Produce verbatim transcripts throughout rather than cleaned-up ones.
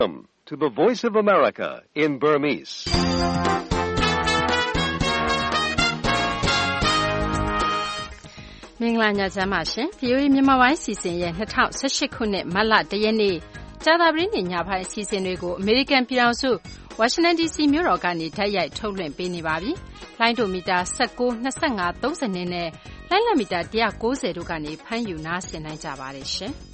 Welcome to the Voice of America in Burmese. မင်္ဂလာညချမ်းပါရှင် ဗွီအိုအေ မြန်မာပိုင်းအစီအစဉ်ရဲ့၂၀၁၈ခုနှစ်မတ်လတရက်နေ့ကြာသပတေးနေ့ညပိုင်းအစီအစဉ်တွေကိုအမေရိကန်ပြည်ထောင်စုဝါရှင်တန်ဒီစီမြို့တော်ကနေတိုက်ရိုက်ထုတ်လွှင့်ပေးနေပါပြီ။လိုင်းဒိုမီတာ၁၉ ၂၅ ၃၀နဲ့လိုင်းလက်မီတာ၁၉၀တို့ကနေဖမ်းယူနားဆင်နိုင်ကြပါတယ်ရှင်။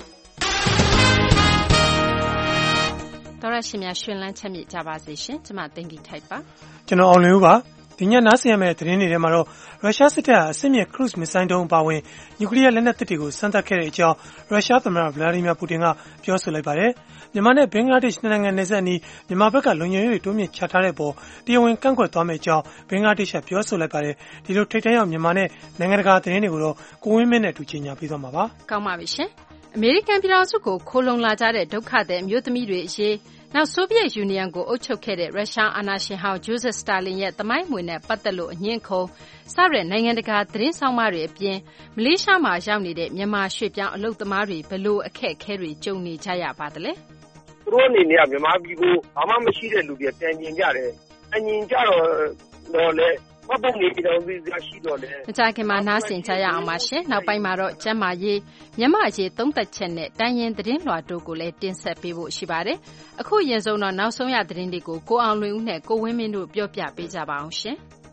တော်ရရှင်များရှင်လန်းချက်မြင့်ကြပါစေရှင်။ကျွန်မသိင်္ဂီထိုက်ပါ။ကျွန်တော်အောင်လင်းဦးပါ။ဒီညနားဆင်ရမယ့်သတင်းတွေထဲမှာတော့ရုရှားစစ်တပ်ဟာအစစ်မြစ်ခရုဇ်မစ်ဆိုင်းဒုံးအပါအဝင်နျူကလ িয়ার လက်နက်သစ်တွေကိုစမ်းသပ်ခဲ့တဲ့အကြောင်းရုရှားသမ္မတဗလာဒီမီယာပူတင်ကပြောဆိုလိုက်ပါတယ်။မြန်မာနဲ့ဘင်္ဂလားဒေ့ရှ်နိုင်ငံနယ်စပ်အနီးမြန်မာဘက်ကလုံခြုံရေးတွေတိုးမြင့်ချထားတဲ့အပေါ်တရားဝင်ကန့်ကွက်သွားမယ့်အကြောင်းဘင်္ဂလားဒေ့ရှ်ကပြောဆိုလိုက်ပါတယ်။ဒီလိုထိပ်တန်းရောက်မြန်မာနဲ့နိုင်ငံတကာသတင်းတွေကိုတော့ကိုဝင်းမင်းနဲ့အတူကြီးညာပေးသွားမှာပါ။ကောင်းပါပြီရှင်။အမေရိကန်ပြည်ထောင်စုကိုခိုးလုံလာကြတဲ့ဒုက္ခသည်အမျိုးသမီးတွေအရေးနောက်ဆိုဗီယက်ယူနီယံကိုအုပ်ချုပ်ခဲ့တဲ့ရုရှားအာဏာရှင်ဟောင်းဂျိုးဇက်စတာလင်ရဲ့သမိုင်းမွေနဲ့ပတ်သက်လို့အငြင်းခုံစတဲ့နိုင်ငံတကာသတင်းဆောင်မတွေအပြင်မလေးရှားမှာရောက်နေတဲ့မြန်မာရွှေ့ပြောင်းအလုပ်သမားတွေဘလို့အခက်အခဲတွေကြုံနေကြရပါသလဲ။သူတို့အနေနဲ့ကမြန်မာပြည်ကိုဘာမှမရှိတဲ့လူတွေပြန်ကျင်ကြတယ်။အငြင်းကြတော့တော့လေမပုံနေပြီးတော့ပြီးရှိတော့လေမကြခင်မှာနားဆင်ကြရအောင်ပါရှင်နောက်ပိုင်းမှာတော့ကျမ်းမာရေးမြန်မာရေးသုံးသက်ချက်နဲ့တိုင်းရင်းသတင်းလွှာတို့ကိုလည်းတင်ဆက်ပေးဖို့ရှိပါတယ်အခုရင်ဆုံးတော့နောက်ဆုံးရသတင်းတွေကိုကိုအောင်လွင်ဦးနဲ့ကိုဝင်းမင်းတို့ပြောပြပေးကြပါအောင်ရှင်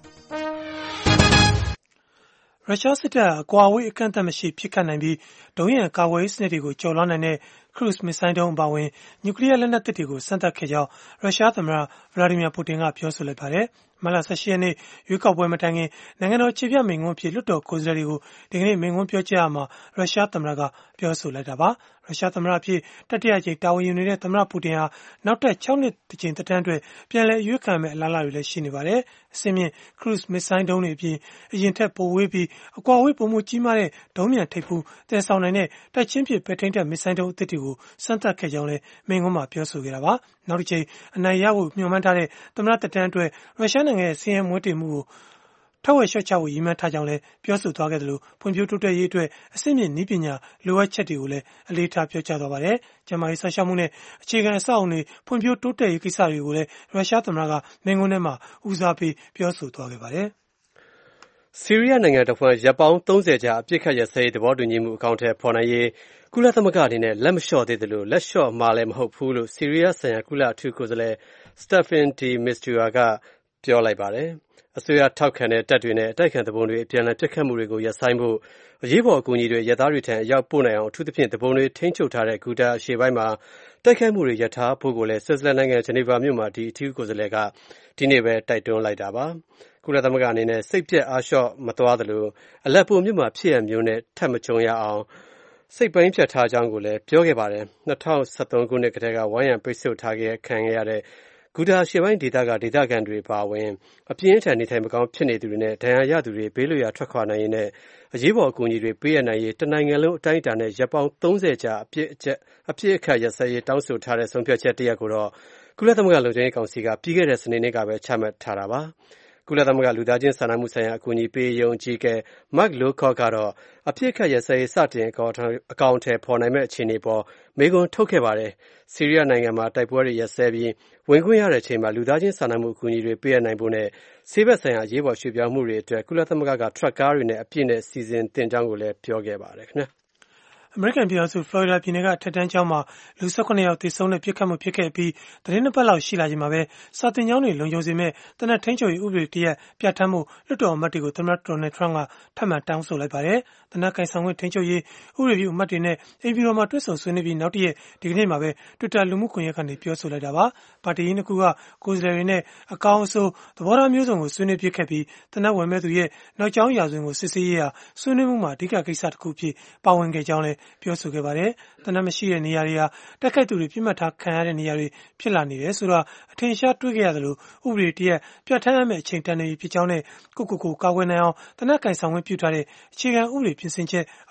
ရုရှားစစ်တပ်အကွာအဝေးအကန့်အသတ်မရှိဖြစ်ခတ်နိုင်ပြီးဒုံးရန်ကာကွယ်ရေးစနစ်တွေကိုကျော်လွှားနိုင်တဲ့ခရုဇ်မစ်ဆိုင်းဒုံးအပါအဝင်နျူကလ িয়ার လက်နက်သစ်တွေကိုစမ်းသပ်ခဲ့ကြောင်းရုရှားသမ္မတဗလာဒီမီယာပူတင်ကပြောဆိုလိုက်ပါတယ်မတ်လ၁၈ရက်နေ့ရွေးကောက်ပွဲမတိုင်ခင်နိုင်ငံတော်ခြေပြမိန့်ခွန်းအဖြစ်လွှတ်တော်ကိုယ်စားလှယ်တွေကိုဒီကနေ့မိန့်ခွန်းပြောကြားရမှာရုရှားသမ္မတကပြောဆိုလိုက်တာပါရုရှားသမ္မတအဖြစ်တတိယကြိမ်တာဝန်ယူနေတဲ့သမ္မတပူတင်ဟာနောက်ထပ်၆နှစ်တကြိမ်သက်တမ်းအတွက်ပြန်လည်အရွေးခံမယ့်အလားအလာတွေလည်းရှိနေပါတယ်အစင်းမြင့်ခရုဇ်မစ်ဆိုင်းဒုံးတွေအပြင်အရင်ထက်ပိုဝေးပြီးအကွာအဝေးပုံမှုကြီးမားတဲ့ဒုံးမြန်ထိပ်ဖူးတည်ဆောင်နိုင်တဲ့တိုက်ချင်းဖြစ်ပဲထိန်းတဲ့မစ်ဆိုင်းဒုံးအသစ်တွေကိုစမ်းသပ်ခဲ့ကြောင်းလည်းမိန့်ခွန်းမှာပြောဆိုခဲ့တာပါနောက်တစ်ချိန်အနိုင်ရဖို့မျှော်မှန်းထားတဲ့သမ္မတသက်တမ်းအတွက်ရုရှားနိုင်ငံရဲ့စီးရဲမွေးတေမှုကိုထက်ဝက်လျှော့ချဖို့ရည်မှန်းထားကြောင်းလည်းပြောဆိုသွားခဲ့တယ်လို့ဖွံ့ဖြိုးတိုးတက်ရေးအတွက်အဆင့်မြင့်နည်းပညာလိုအပ်ချက်တွေကိုလည်းအလေးထားပြောကြားသွားပါတယ်။ကျန်းမာရေးစောင့်ရှောက်မှုနဲ့အခြေခံအဆောက်အအုံတွေဖွံ့ဖြိုးတိုးတက်ရေးကိစ္စတွေကိုလည်းရုရှားသမ္မတကမိန့်ခွန်းထဲမှာဦးစားပေးပြောဆိုသွားခဲ့ပါတယ်။ဆီးရီးယားနိုင်ငံတစ်ဝှမ်းရပ်ပေါင်းသုံးဆယ်ကြာအပစ်အခတ်ရပ်စဲရေးသဘောတူညီမှုအကောင်အထည်ဖော်နိုင်ရေးကုလသမဂ္ဂအနေနဲ့လက်မလျှော့သေးသလိုလက်လျှော့မှာလည်းမဟုတ်ဘူးလို့ဆီးရီးယားဆိုင်ရာကုလအထူးကိုယ်စားလှယ် Staffan de Mistura ကပြောလိုက်ပါတယ်။အစိုးရထောက်ခံတဲ့တပ်တွေနဲ့အတိုက်ခံသူပုန်တွေအပြန်အလှန်ပစ်ခတ်မှုတွေကိုရပ်ဆိုင်းဖို့အရေးပေါ်အကူအညီတွေရဲသားတွေထံအရောက်ပို့နိုင်အောင်အထူးသဖြင့်သူပုန်တွေထိန်းချုပ်ထားတဲ့ဂူတာအရှေ့ပိုင်းမှာတိုက်ခိုက်မှုတွေရပ်ထားဖို့ကိုလည်းဆွစ်ဇာလန်နိုင်ငံဂျနီဗာမြို့မှာဒီအထူးကိုယ်စားလှယ်ကဒီနေ့ပဲတိုက်တွန်းလိုက်တာပါ။ကုလသမဂ္ဂအနေနဲ့စိတ်ပြက်အားလျှော့မသွားသလိုအလက်ပိုမြို့မှာဖြစ်ရမျိုးနဲ့ထပ်မကြုံရအောင်စိတ်ပိုင်းဖြတ်ထားကြောင်းကိုလည်းပြောခဲ့ပါတယ်။၂၀၁၃ခုနှစ်ကတည်းကဝိုင်းရံပိတ်ဆို့ထားခဲ့ခံရတဲ့ဂူတာရှေ့ပိုင်းဒေသကဒေသခံတွေပါဝင်အပြင်းထန်နေထိုင်မကောင်းဖြစ်နေသူတွေနဲ့ဒဏ်ရာရသူတွေဘေးလွတ်ရာထွက်ခွာနိုင်ရေးနဲ့အရေးပေါ်အကူအညီတွေပေးရနိုင်ရေးတနိုင်ငံလုံးအတိုင်းအတာနဲ့ရပ်ပေါင်းသုံးဆယ်ကြာအပြစ်အကျက်အပြစ်အခတ်ရပ်စဲရေးတောင်းဆိုထားတဲ့ဆုံးဖြတ်ချက်တရက်ကိုတော့ကုလသမဂ္ဂလုံခြုံရေးကောင်စီကပြီးခဲ့တဲ့စနေနေ့ကပဲချမှတ်ထားတာပါကုလသမဂ္ဂလူသားချင်းစာနာမှုဆိုင်ရာအကူအညီပေးရုံးကြီးက Mark Lowcock ကတော့အပြစ်အခတ်ရပ်စဲရေးစတင်အကောင်အထည်ဖော်နိုင်မဲ့အခြေအနေပေါ်မေးခွန်းထုတ်ခဲ့ပါတယ်။ဆီးရီးယားနိုင်ငံမှာတိုက်ပွဲတွေရပ်စဲပြီးဝင်ခွင့်ရတဲ့အချိန်မှာလူသားချင်းစာနာမှုအကူအညီတွေပေးရနိုင်ဖို့နဲ့ဆေးဘက်ဆိုင်ရာအရေးပေါ်ရွှေ့ပြောင်းမှုတွေအတွက်ကုလသမဂ္ဂကထရပ်ကားတွေနဲ့အပြည့်နဲ့စီစဉ်တင်ကြောင်းကိုလည်းပြောခဲ့ပါတယ်ခင်ဗျာ။အမေရိကန်ပြည်ထောင်စုဖလော်ရီဒါပြည်နယ်ကထက်တန်းကျောင်းမှာလူ၁၇ယောက်သေဆုံးတဲ့ပြစ်ခတ်မှုဖြစ်ခဲ့ပြီးသတင်းနှစ်ပတ်လောက်ရှိလာချိန်မှာပဲစာတင်ကျောင်းတွေလုံခြုံစေမဲ့တနက်ထိန်ချုပ်ရေးဥပဒေတရက်ပြဋ္ဌာန်းမှုလွှတ်တော်အမတ်တွေကိုသမ္မတဒေါ်နယ်ထရန့်ကထပ်မံတောင်းဆိုလိုက်ပါတယ်။တနက်ကင်ဆောင်ခွင့်ထိန်ချုပ်ရေးဥပဒေပြုအမတ်တွေနဲ့အိမ်ဖြူတော်မှာတွေ့ဆုံဆွေးနွေးပြီးနောက်တရက်ဒီကနေ့မှာပဲ Twitter လူမှုကွန်ရက်ကနေပြောဆိုလိုက်တာပါ။ပါတီကြီးနှစ်ခုကကိုယ်စားလှယ်တွေနဲ့အကောင်းအဆိုးသဘောထားမျိုးစုံကိုဆွေးနွေးပြခဲ့ပြီးတနက်ဝင်မဲ့သူရဲ့နောက်ကျောင်းရာဇဝင်ကိုစစ်ဆေးရေးဟာဆွေးနွေးမှုမှာအဓိကကိစ္စတစ်ခုဖြစ်ပါဝင်ခဲ့ကြောင်းလည်းပြောဆိုခဲ့ပါတယ်။တနက်မရှိတဲ့နေရာတွေဟာတိုက်ခိုက်သူတွေပြစ်မှတ်ထားခံရတဲ့နေရာတွေဖြစ်လာနေတယ်ဆိုတော့အထင်ရှားတွေ့ခဲ့ရသလိုဥပဒေတရက်ပြဋ္ဌာန်းရမယ့်အချိန်တန်နေပြီဖြစ်ကြောင်းနဲ့ကိုကိုကိုကာကွယ်နိုင်အောင်တနက်ကင်ဆောင်ခွင့်ပြုထားတဲ့အခြေခံဥပဒေပြင်ဆင်ချက်အ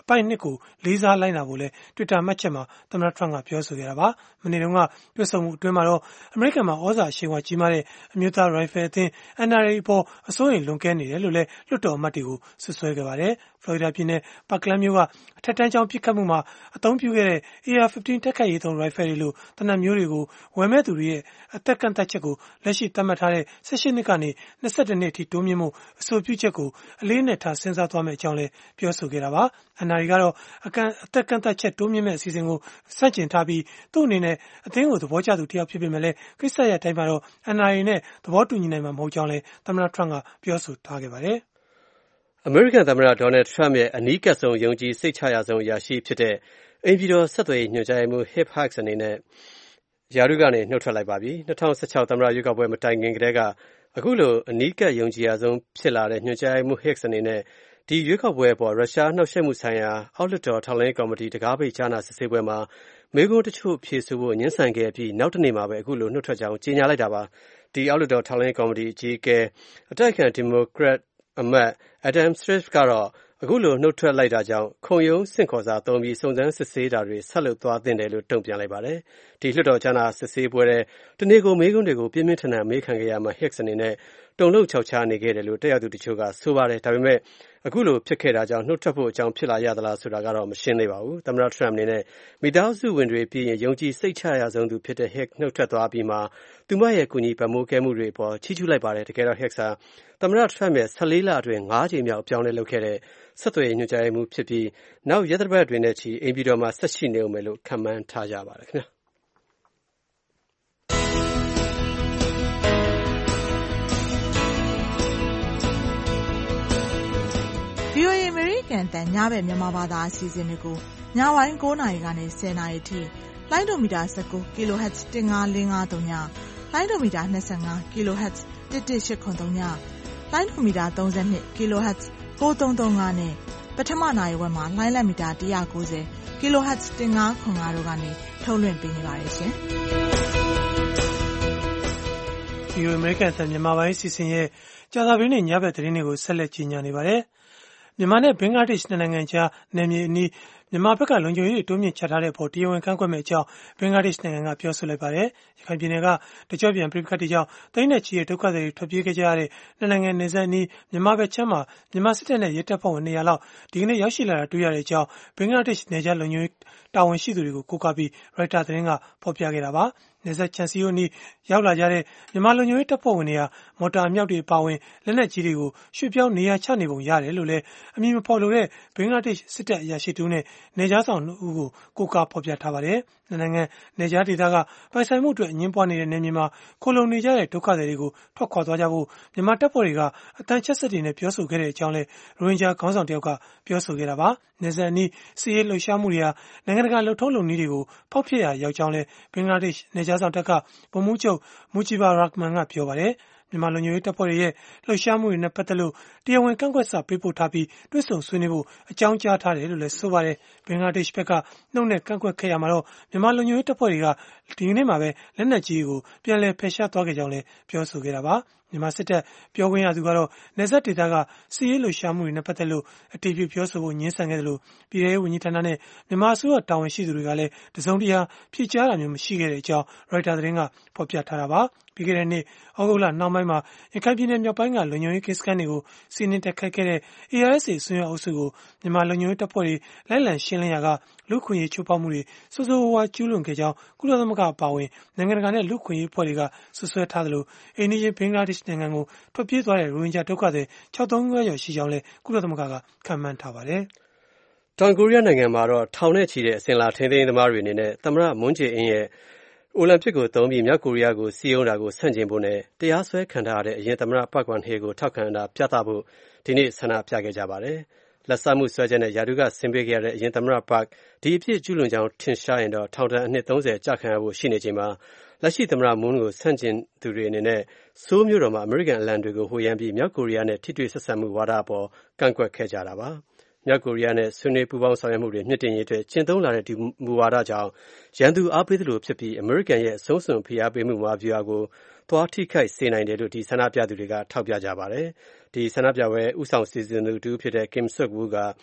အပိုင်နှစ်ကိုလေးစားလိုက်နာဖို့လဲ Twitter မှတ်ချက်မှာသမ္မတ Trump ကပြောဆိုခဲ့တာပါ။မနေ့တုန်းကတွေ့ဆုံမှုအတွင်းမှာတော့အမေရိကန်မှာဩဇာအရှိန်အဝါကြီးမားတဲ့အမျိုးသားရိုင်ဖယ်အသင်း N R A အပေါ်အစိုးရိမ်လွန်ကဲနေတယ်လို့လည်းလွှတ်တော်အမတ်တွေကိုဆွဆွဲခဲ့ပါတယ်။ ဖလော်ရီဒါပြည်နယ် Parkland မြို့ကအထက်တန်းကျောင်းပစ်ခတ်မှုမှာအသုံးပြုခဲ့တဲ့ A R ဖစ်ဖတင်း တိုက်ခိုက်ရေးသုံးရိုင်ဖယ်တွေလိုသေနတ်မျိုးတွေကိုဝယ်မဲ့သူတွေရဲ့အသက်ကန့်သတ်ချက်ကိုလက်ရှိသတ်မှတ်ထားတဲ့၁၈နှစ်ကနေ၂၁နှစ်အထိတိုးမြှင့်မှုအဆိုပြုချက်ကိုအလေးအနက်ထားစဉ်းစားသွားမယ့်အကြောင်းလည်းပြောဆိုခဲ့တာပါ။ N R A ကတော့အကန့်အသက်ကန့်သတ်ချက်တိုးမြှင့်မဲ့အစီအစဉ်ကိုစတင်ထားပြီးသူ့အနေနဲ့အသင်းကိုသဘောကျသူတယောက်ဖြစ်ပေမဲ့လည်းကိစ္စရပ်တိုင်းမှာတော့ N R A နဲ့သဘောတူညီနိုင်မှာမဟုတ်ကြောင်းလည်းသမ္မတ Trump ကပြောဆိုထားခဲ့ပါတယ်။အမေရိကန်သမ္မတ Donald Trump ရဲ့အနီးကပ်ဆုံးယုံကြည်စိတ်ချရဆုံးအရာရှိဖြစ်တဲ့အိမ်ဖြူတော်ဆက်သွယ်ရေးညွှန်ကြားရေးမှူး Hip Hicks အနေနဲ့ရာထူးကနေနှုတ်ထွက်လိုက်ပါပြီ။၂၀၁၆သမ္မတရွေးကောက်ပွဲမတိုင်ခင်ကတည်းကအခုလိုအနီးကပ်ယုံကြည်ရဆုံးဖြစ်လာတဲ့ညွှန်ကြားရေးမှူး Hicks အနေနဲ့ဒီရွေးကောက်ပွဲအပေါ်ရုရှားနှောက်ယှက်မှုဆိုင်ရာအောက်လွှတ်တော်ထောက်လှမ်းရေးကော်မတီတံခါးပိတ်ကြားနာစစ်ဆေးပွဲမှာမေးခွန်းတချို့ဖြေဆိုဖို့ငြင်းဆန်ခဲ့ပြီးနောက်တနေ့မှာပဲအခုလိုနှုတ်ထွက်ကြောင်းကြေညာလိုက်တာပါ။ဒီအောက်လွှတ်တော်ထောက်လှမ်းရေးကော်မတီအကြီးအကဲအတိုက်အခံဒီမိုကရက်အမတ် Adam Schiff ကတော့အခုလိုနှုတ်ထွက်လိုက်တာကြောင့်ခုံရုံးဆင့်ခေါ်စာသုံးပြီးစုံစမ်းစစ်ဆေးတာတွေဆက်လုပ်သွားသင့်တယ်လို့တုံ့ပြန်လိုက်ပါတယ်။ဒီလွှတ်တော်ကြားနာစစ်ဆေးပွဲတဲ့တနေ့ကိုမေးခွန်းတွေကိုပြင်းပြင်းထန်ထန်မေးခံခဲ့ရမှာ Hicks အနေနဲ့တုန်လှုပ်ခြောက်ခြားနေခဲ့တယ်လို့တက်ရောက်သူတချို့ကဆိုပါတယ်။ဒါပေမဲ့အခုလိုဖြစ်ခဲ့တာကြောင့်နှုတ်ထွက်ဖို့အကြောင်းဖြစ်လာရသလားဆိုတာကတော့မရှင်းသေးပါဘူး။သမ္မတ Trump အနေနဲ့မိသားစုဝင်တွေပြီးရင်ယုံကြည်စိတ်ချရဆုံးသူဖြစ်တဲ့ Hicks နှုတ်ထွက်သွားပြီးမှသူမရဲ့ကူညီပံ့ပိုးခဲ့မှုတွေအပေါ်ချီးကျူးလိုက်ပါတယ်။တကယ်တော့ Hicks ဟာသမ္မတ Trump ရဲ့၁၄လအတွင်း၅ကြိမ်မြောက်အပြောင်းအလဲလုပ်ခဲ့တဲ့ဆက်သွယ်ရေးညွှန်ကြားရေးမှူးဖြစ်ပြီးနောက်ရက်သတ္တပတ်တွေနဲ့ချီအိမ်ဖြူတော်မှာဆက်ရှိနေဦးမယ်လို့ခန့်မှန်းထားကြပါတယ်ခင်ဗျာ။ဗွီအိုအေ American တန်ညဘက်မြန်မာဘာသာအစီအစဉ်တွေကိုညပိုင်း၉နာရီကနေ၁၀နာရီထိလိုင်းဒိုမီတာ၁၉ kHz ၁၅၄၅၃ညလိုင်းဒိုမီတာ၂၅ kHz ၁၁၈၇၃ညလိုင်းဒိုမီတာ၃၂ kHz ၉၃၃၅နဲ့ပထမနာရီဝက်မှာလိုင်းလက်မီတာ၁၉၀ kHz ၁၅၇၅တို့ကနေထုတ်လွှင့်ပေးနေပါတယ်ရှင်။ဒီလို American တန်မြန်မာပိုင်းအစီအစဉ်ရဲ့ကြာသပတေးနေ့ညဘက်သတင်းတွေကိုဆက်လက်ကြီးညာနေပါတယ်။မြန်မာနဲ့ဘင်္ဂလားဒေ့ရှ်နိုင်ငံကြားနယ်မြေအနီးမြန်မာဘက်ကလုံခြုံရေးတိုးမြင့်ချထားတဲ့အပေါ်တရားဝင်ကန့်ကွက်မယ့်အကြောင်းဘင်္ဂလားဒေ့ရှ်နိုင်ငံကပြောဆိုလိုက်ပါတယ်။ရခိုင်ပြည်နယ်ကတကြော့ပြန်ပြိပခတ်တွေကြောင့်တိမ့်နဲ့ချီတဲ့ဒုက္ခသည်တွေထွက်ပြေးခဲ့ကြရတဲ့နှစ်နိုင်ငံနယ်စပ်အနီးမြန်မာဘက်ချမ်းမှာမြန်မာစစ်တပ်နဲ့ရဲတပ်ဖွဲ့ဝင်နှစ်ရာလောက်ဒီကနေ့ရောက်ရှိလာတာတွေ့ရတဲ့အကြောင်းဘင်္ဂလားဒေ့ရှ်နယ်ခြားလုံခြုံရေးတာဝန်ရှိသူတွေကိုကိုးကားပြီး Reuters သတင်းကဖော်ပြခဲ့တာပါ။နယ်စပ်ခြံစည်းရိုးအနီးရောက်လာကြတဲ့မြန်မာလုံခြုံရေးတပ်ဖွဲ့ဝင်တွေဟာမော်တာအမြောက်တွေအပါအဝင်လက်နက်ကြီးတွေကိုရွှေ့ပြောင်းနေရာချနေပုံရတယ်လို့လည်းအမည်မဖော်လိုတဲ့ဘင်္ဂလားဒေ့ရှ်စစ်တပ်အရာရှိတူနဲ့နယ်ခြားဆောင်ဦးကိုကိုးကားဖော်ပြထားပါတယ်။နှစ်နိုင်ငံနယ်ခြားဒေသကပိုင်ဆိုင်မှုအတွက်အငြင်းပွားနေတဲ့နယ်မြေမှာခိုလုံနေကြတဲ့ဒုက္ခသည်တွေကိုထွက်ခွာသွားကြဖို့မြန်မာတပ်ဖွဲ့တွေကအတန်ချက်စက်တွေနဲ့ပြောဆိုခဲ့တဲ့အကြောင်းလည်းရိုဟင်ဂျာခေါင်းဆောင်တယောက်ကပြောဆိုခဲ့တာပါ။နယ်စပ်အနီးစစ်ရေးလှုပ်ရှားမှုတွေဟာနိုင်ငံတကာလှုပ်ထုံးလုပ်နည်းတွေကိုဖောက်ဖျက်ရာရောက်ကြောင်းလည်းဘင်္ဂလားဒေ့ရှ်နယ်ခြားဆောင်တပ်ကဗိုလ်မှူးချုပ်မူဂျီဘာရာခ်မန်ကပြောပါတယ်။မြန်မာလုံခြုံရေးတပ်ဖွဲ့တွေရဲ့လှုပ်ရှားမှုတွေနဲ့ပတ်သက်လို့တရားဝင်ကန့်ကွက်စာပေးပို့ထားပြီးတွေ့ဆုံဆွေးနွေးဖို့အကြောင်းကြားထားတယ်လို့လည်းဆိုပါတယ်။ဘင်္ဂလားဒေ့ရှ်ဘက်ကနှုတ်နဲ့ကန့်ကွက်ခဲ့ရမှာတော့မြန်မာလုံခြုံရေးတပ်ဖွဲ့တွေကဒီကနေ့မှာပဲလက်နက်ကြီးကိုပြန်လည်ဖယ်ရှားသွားခဲ့ကြောင်းလည်းပြောဆိုခဲ့တာပါ။မြန်မာစစ်တပ်ပြောခွင့်ရသူကတော့နယ်စပ်ဒေသကစစ်ရေးလှုပ်ရှားမှုတွေနဲ့ပတ်သက်လို့အတည်ပြုပြောဆိုဖို့ညှင်းဆန်ခဲ့တယ်လို့ပြည်ထောင်စုဝန်ကြီးဌာနနဲ့မြန်မာအစိုးရတာဝန်ရှိသူတွေကလည်းတစုံတရာဖြေကြားတာမျိုးမရှိခဲ့တဲ့အကြောင်း Reuters သတင်းကဖော်ပြထားတာပါ။ပြီးခဲ့တဲ့နှစ်ဩဂုတ်လနှောင်းပိုင်းမှာရခိုင်ပြည်နယ်မြောက်ပိုင်းကလုံခြုံရေးကင်းစခန်းတွေကိုစီးနင်းတိုက်ခိုက်ခဲ့တဲ့ A R S A အစွန်းရောက်အုပ်စုကိုမြန်မာလုံခြုံရေးတပ်ဖွဲ့တွေလိုက်လံရှင်းလင်းရာကလူ့အခွင့်အရေးချိုးဖောက်မှုတွေဆိုးဆိုးဝါးဝါးကျူးလွန်ခဲ့ကြောင်းကုလသမဂ္ဂအပါအဝင်နိုင်ငံတကာနဲ့လူ့အခွင့်အရေးအဖွဲ့တွေကဆွဆွဲထားသလိုအိမ်နီးချင်းဘင်္ဂလားဒေ့ရှ်နိုင်ငံကိုထွက်ပြေးသွားတဲ့ရိုဟင်ဂျာဒုက္ခသည်ခြောက်သိန်းခွဲကျော်ရှိကြောင်းလည်းကုလသမဂ္ဂကခန့်မှန်းထားပါတယ်။တောင်ကိုရီးယားနိုင်ငံမှာတော့ထောင်နဲ့ချီတဲ့အစင်လာထိန်းသိမ်းသမားတွေအနေနဲ့သမ္မတမွန်းဂျေအင်းရဲ့အိုလံပစ်ကိုသုံးပြီးမြောက်ကိုရီးယားကိုစီးရုံးတာကိုဆန့်ကျင်ဖို့နဲ့တရားစွဲခံထားရတဲ့အရင်သမ္မတပက်ဂွမ်ဟေကိုထောက်ခံတာပြသဖို့ဒီနေ့ဆန္ဒပြခဲ့ကြပါတယ်။လက်စားမှုစွဲချက်နဲ့ယာတုကဆင်းပေးခဲ့ရတဲ့အရင်သမ္မတပတ်ဒီအဖြစ်ကျူးလွန်ကြောင်းထင်ရှားရင်တော့ထောင်ဒဏ်အနှစ်သုံးဆယ်ကြာခံရဖို့ရှိနေချိန်မှာလက်ရှိသမ္မတမွန်းကိုဆန့်ကျင်သူတွေအနေနဲ့ဆိုးလ်မြို့တော်မှာအမေရိကန်အလံတွေကိုဟိုရမ်းပြီးမြောက်ကိုရီးယားနဲ့ထိတွေ့ဆက်ဆံမှုဝါဒအပေါ်ကန့်ကွက်ခဲ့ကြတာပါ။မြောက်ကိုရီးယားနဲ့ဆွေးနွေးပူးပေါင်းဆောင်ရွက်မှုတွေမြင့်တင်ရေးအတွက်ကျင့်သုံးလာတဲ့ဒီမူဝါဒကြောင့်ရန်သူအားပေးသလိုဖြစ်ပြီးအမေရိကန်ရဲ့အဆုံးစွန်ဖိအားပေးမှုမဟာဗျူဟာကိုသွားထိခိုက်စေနိုင်တယ်လို့ဒီဆန္ဒပြသူတွေကထောက်ပြကြပါတယ်။ဒီဆန္ဒပြပွဲဥဆောင်စီစဉ်သူတူဖြစ်တဲ့ Kim Seok-woo က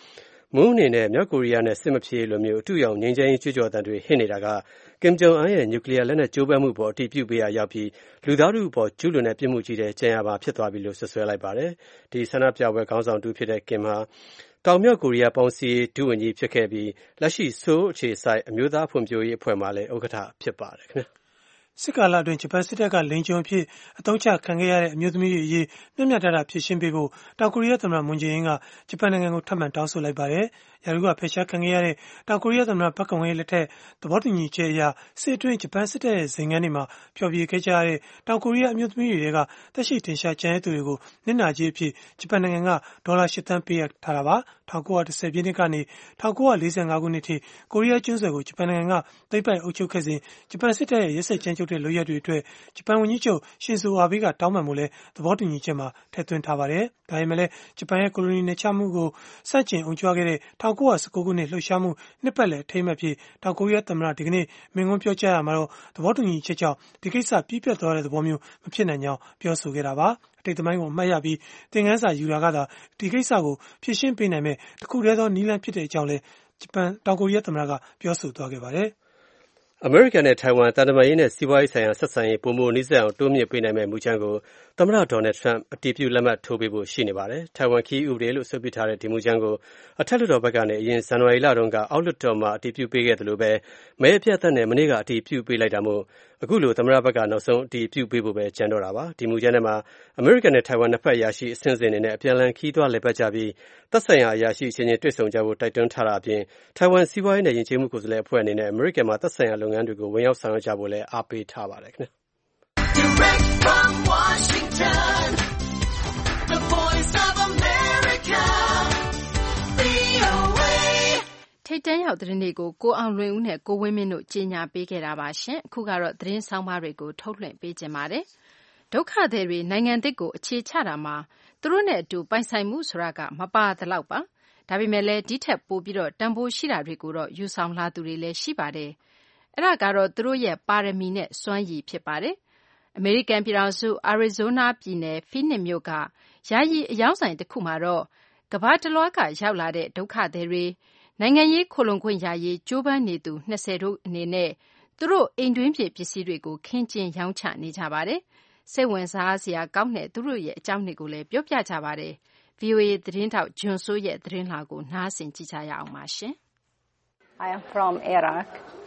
မွန်းအနေနဲ့မြောက်ကိုရီးယားနဲ့စစ်မဖြစ်လိုမျိုးအတူရောင်ငြိမ်းချမ်းရေးကြွကြော်တန်တွေဟစ်နေတာကကင်ဂျုံအန်ရဲ့နျူကလ িয়ার လက်နက်ကြိုးပမ်းမှုပေါ်အတည်ပြုပေးရရောက်ပြီးလူသားထုအပေါ်ကျူးလွန်တဲ့ပြစ်မှုကြီးတဲ့ကြံရပါဖြစ်သွားပြီလို့ဆွဆွဲလိုက်ပါတယ်။ဒီဆန္ဒပြပွဲခေါင်းဆောင်တူဖြစ်တဲ့ကင်ဟာတောင်မြောက်ကိုရီးယားပေါင်းစည်းဒုဝန်ကြီးဖြစ်ခဲ့ပြီးလက်ရှိဆိုးအခြေဆိုင်အမျိုးသားဖွံ့ဖြိုးရေးအဖွဲ့မှလည်းဥက္ကဋ္ဌဖြစ်ပါတယ်ခင်ဗျာစစ်ကာလအတွင်းဂျပန်စစ်တပ်ကလိန်ကျုံအဖြစ်အသုံးချခံခဲ့ရတဲ့အမျိုးသမီးတွေအရေးမျှမျှတတဖြေရှင်းပေးဖို့တောင်ကိုရီးယားသမ္မတမွန်ဂျေအင်းကဂျပန်နိုင်ငံကိုထပ်မံတောင်းဆိုလိုက်ပါတယ်။ရာထူးကဖယ်ရှားခံခဲ့ရတဲ့တောင်ကိုရီးယားသမ္မတပက်ကွန်ဝေးလက်ထက်သဘောတူညီချက်အရစစ်အတွင်းဂျပန်စစ်တပ်ရဲ့ဇင်ငန်းတွေမှာဖျော်ဖြေခဲ့ကြရတဲ့တောင်ကိုရီးယားအမျိုးသမီးတွေကသက်ရှိတင်ရှားကြံရသူတွေကိုနစ်နာကြေးအဖြစ်ဂျပန်နိုင်ငံကဒေါ်လာရှစ်သန်းပေးအပ်ထားတာပါ။၁၉၁၀ပြည့်နှစ်ကနေ၁၉၄၅ခုနှစ်ထိကိုရီးယားကျွန်းဆွယ်ကိုဂျပန်နိုင်ငံကသိမ်းပိုက်အုပ်ချုပ်ခဲ့စဉ်ဂျပန်စစ်တပ်ရဲ့ရက်စက်ကြမ်းကြုတ်တဲ့လုပ်ရပ်တွေအတွက်ဂျပန်ဝန်ကြီးချုပ်ရှင်ဇိုအာဘေးကတောင်းပန်မှုလဲသဘောတူညီချက်မှာထည့်သွင်းထားပါတယ်။ဒါပေမဲ့လည်းဂျပန်ရဲ့ကိုလိုနီနယ်ချမှုကိုစတင်အုံကြွခဲ့တဲ့၁၉၁၉ခုနှစ်လှုပ်ရှားမှုနှစ်ပတ်လည်အထိမ်းအမှတ်ဖြစ်တောင်ကိုရီးယားသမ္မတဒီကနေ့မိန့်ခွန်းပြောကြားရမှာတော့သဘောတူညီချက်ကြောင့်ဒီကိစ္စပြည့်ပြတ်သွားတဲ့သဘောမျိုးမဖြစ်နိုင်ကြောင်းပြောဆိုခဲ့တာပါ။အတိတ်သမိုင်းကိုအမှတ်ရပြီးသင်ခန်းစာယူတာကသာဒီကိစ္စကိုဖြေရှင်းပေးနိုင်မဲ့တခုတည်းသောနည်းလမ်းဖြစ်တဲ့အကြောင်းလဲဂျပန်တောင်ကိုရီးယားသမ္မတကပြောဆိုသွားခဲ့ပါတယ်။အမေရိကန်နဲ့ထိုင်ဝမ်တန်တမာရေးနဲ့စီးပွားရေးဆိုင်ရာဆက်ဆံရေးပုံမနီးစပ်အောင်တိုးမြင့်ပေးနိုင်မဲ့မူချမ်းကိုသမ္မတဒေါ်နယ်ထရန့်အတည်ပြုလက်မှတ်ထိုးပေးဖို့ရှိနေပါတယ်။ထိုင်ဝမ်ခီးဥပဒေလို့ဆိုပြထားတဲ့ဒီမူချမ်းကိုအထက်လွှတ်တော်ဘက်ကနေအရင်ဇန်နဝါရီလတုန်းကအောက်လွှတ်တော်မှာအတည်ပြုပေးခဲ့တယ်လို့ပဲမဲအပြတ်သက်နဲ့မနေ့ကအတည်ပြုပေးလိုက်တာမို့အခုလိုသမ္မတဘက်ကနောက်ဆုံးအတည်ပြုပေးဖို့ပဲကြံတော့တာပါ။ဒီမူချမ်းထဲမှာအမေရိကန်နဲ့ထိုင်ဝမ်နှစ်ဖက်အရာရှိအဆင့်ဆင့်အနေနဲ့အပြန်အလှန်ခီးသွားလည်ပတ်ကြပြီးသက်ဆိုင်ရာအရာရှိအချင်းချင်းတွေ့ဆုံကြဖို့တိုက်တွန်းထားတာအပြင်ထိုင်ဝမ်စီးပွားရေးနဲ့ယဉ်ကျေးမှုကိုယ်စားလှယ်အဖွဲ့အနေနဲ့အမေရိကန်မှာသက်ဆိုင်ရာလုပ်ငန်းတွေကိုဝင်ရောက်ဆောင်ရွက်ကြဖို့လည်းအားပေးထားပါတယ်ခင်ဗျာ။ Direct from Washington, the Voice of America, ဗွီအိုအေထိပ်တန်းရောက်သတင်းတွေကိုကိုအောင်လွင်ဦးနဲ့ကိုဝင်းမင်းတို့ကြီးညာပေးခဲ့တာပါရှင်။အခုကတော့သတင်းဆောင်မတွေကိုထုတ်လွှင့်ပေးခြင်းပါတယ်။ဒုက္ခသည်တွေနိုင်ငံသစ်ကိုအခြေချတာမှာသူတို့နဲ့အတူပိုင်ဆိုင်မှုဆိုတာကမပါသလောက်ပါ။ဒါပေမဲ့လည်းဒီထက်ပိုပြီးတော့တန်ဖိုးရှိတာတွေကိုတော့ယူဆောင်လာသူတွေလည်းရှိပါတယ်။အဲ့ဒါကတော့သူတို့ရဲ့ပါရမီနဲ့စွမ်းရည်ဖြစ်ပါတယ်။အမေရိကန်ပြည်ထောင်စုအာရီဇိုးနားပြည်နယ်ဖီနစ်မြို့ကယာယီအယောင်ဆိုင်တစ်ခုမှာတော့ကမ္ဘာတလွှားကရောက်လာတဲ့ဒုက္ခသည်တွေနိုင်ငံရေးခိုလှုံခွင့်ရရေးကြိုးပမ်းနေသူနှစ်ဆယ်တို့အနေနဲ့သူတို့အိမ်တွင်းပြည်ပစ္စည်းတွေကိုခင်းကျင်းရောင်းချနေကြပါတယ်။စိတ်ဝင်စားစရာကောင်းတဲ့သူတို့ရဲ့အကြောင်းတွေကိုလည်းပြောပြကြပါတယ်။ ဗွီအိုအေသတင်းထောက်ဂျွန်ဆိုးရဲ့သတင်းလွှာကိုနားဆင်ကြည့်ကြရအောင်ပါရှင်။ I am from Iraq.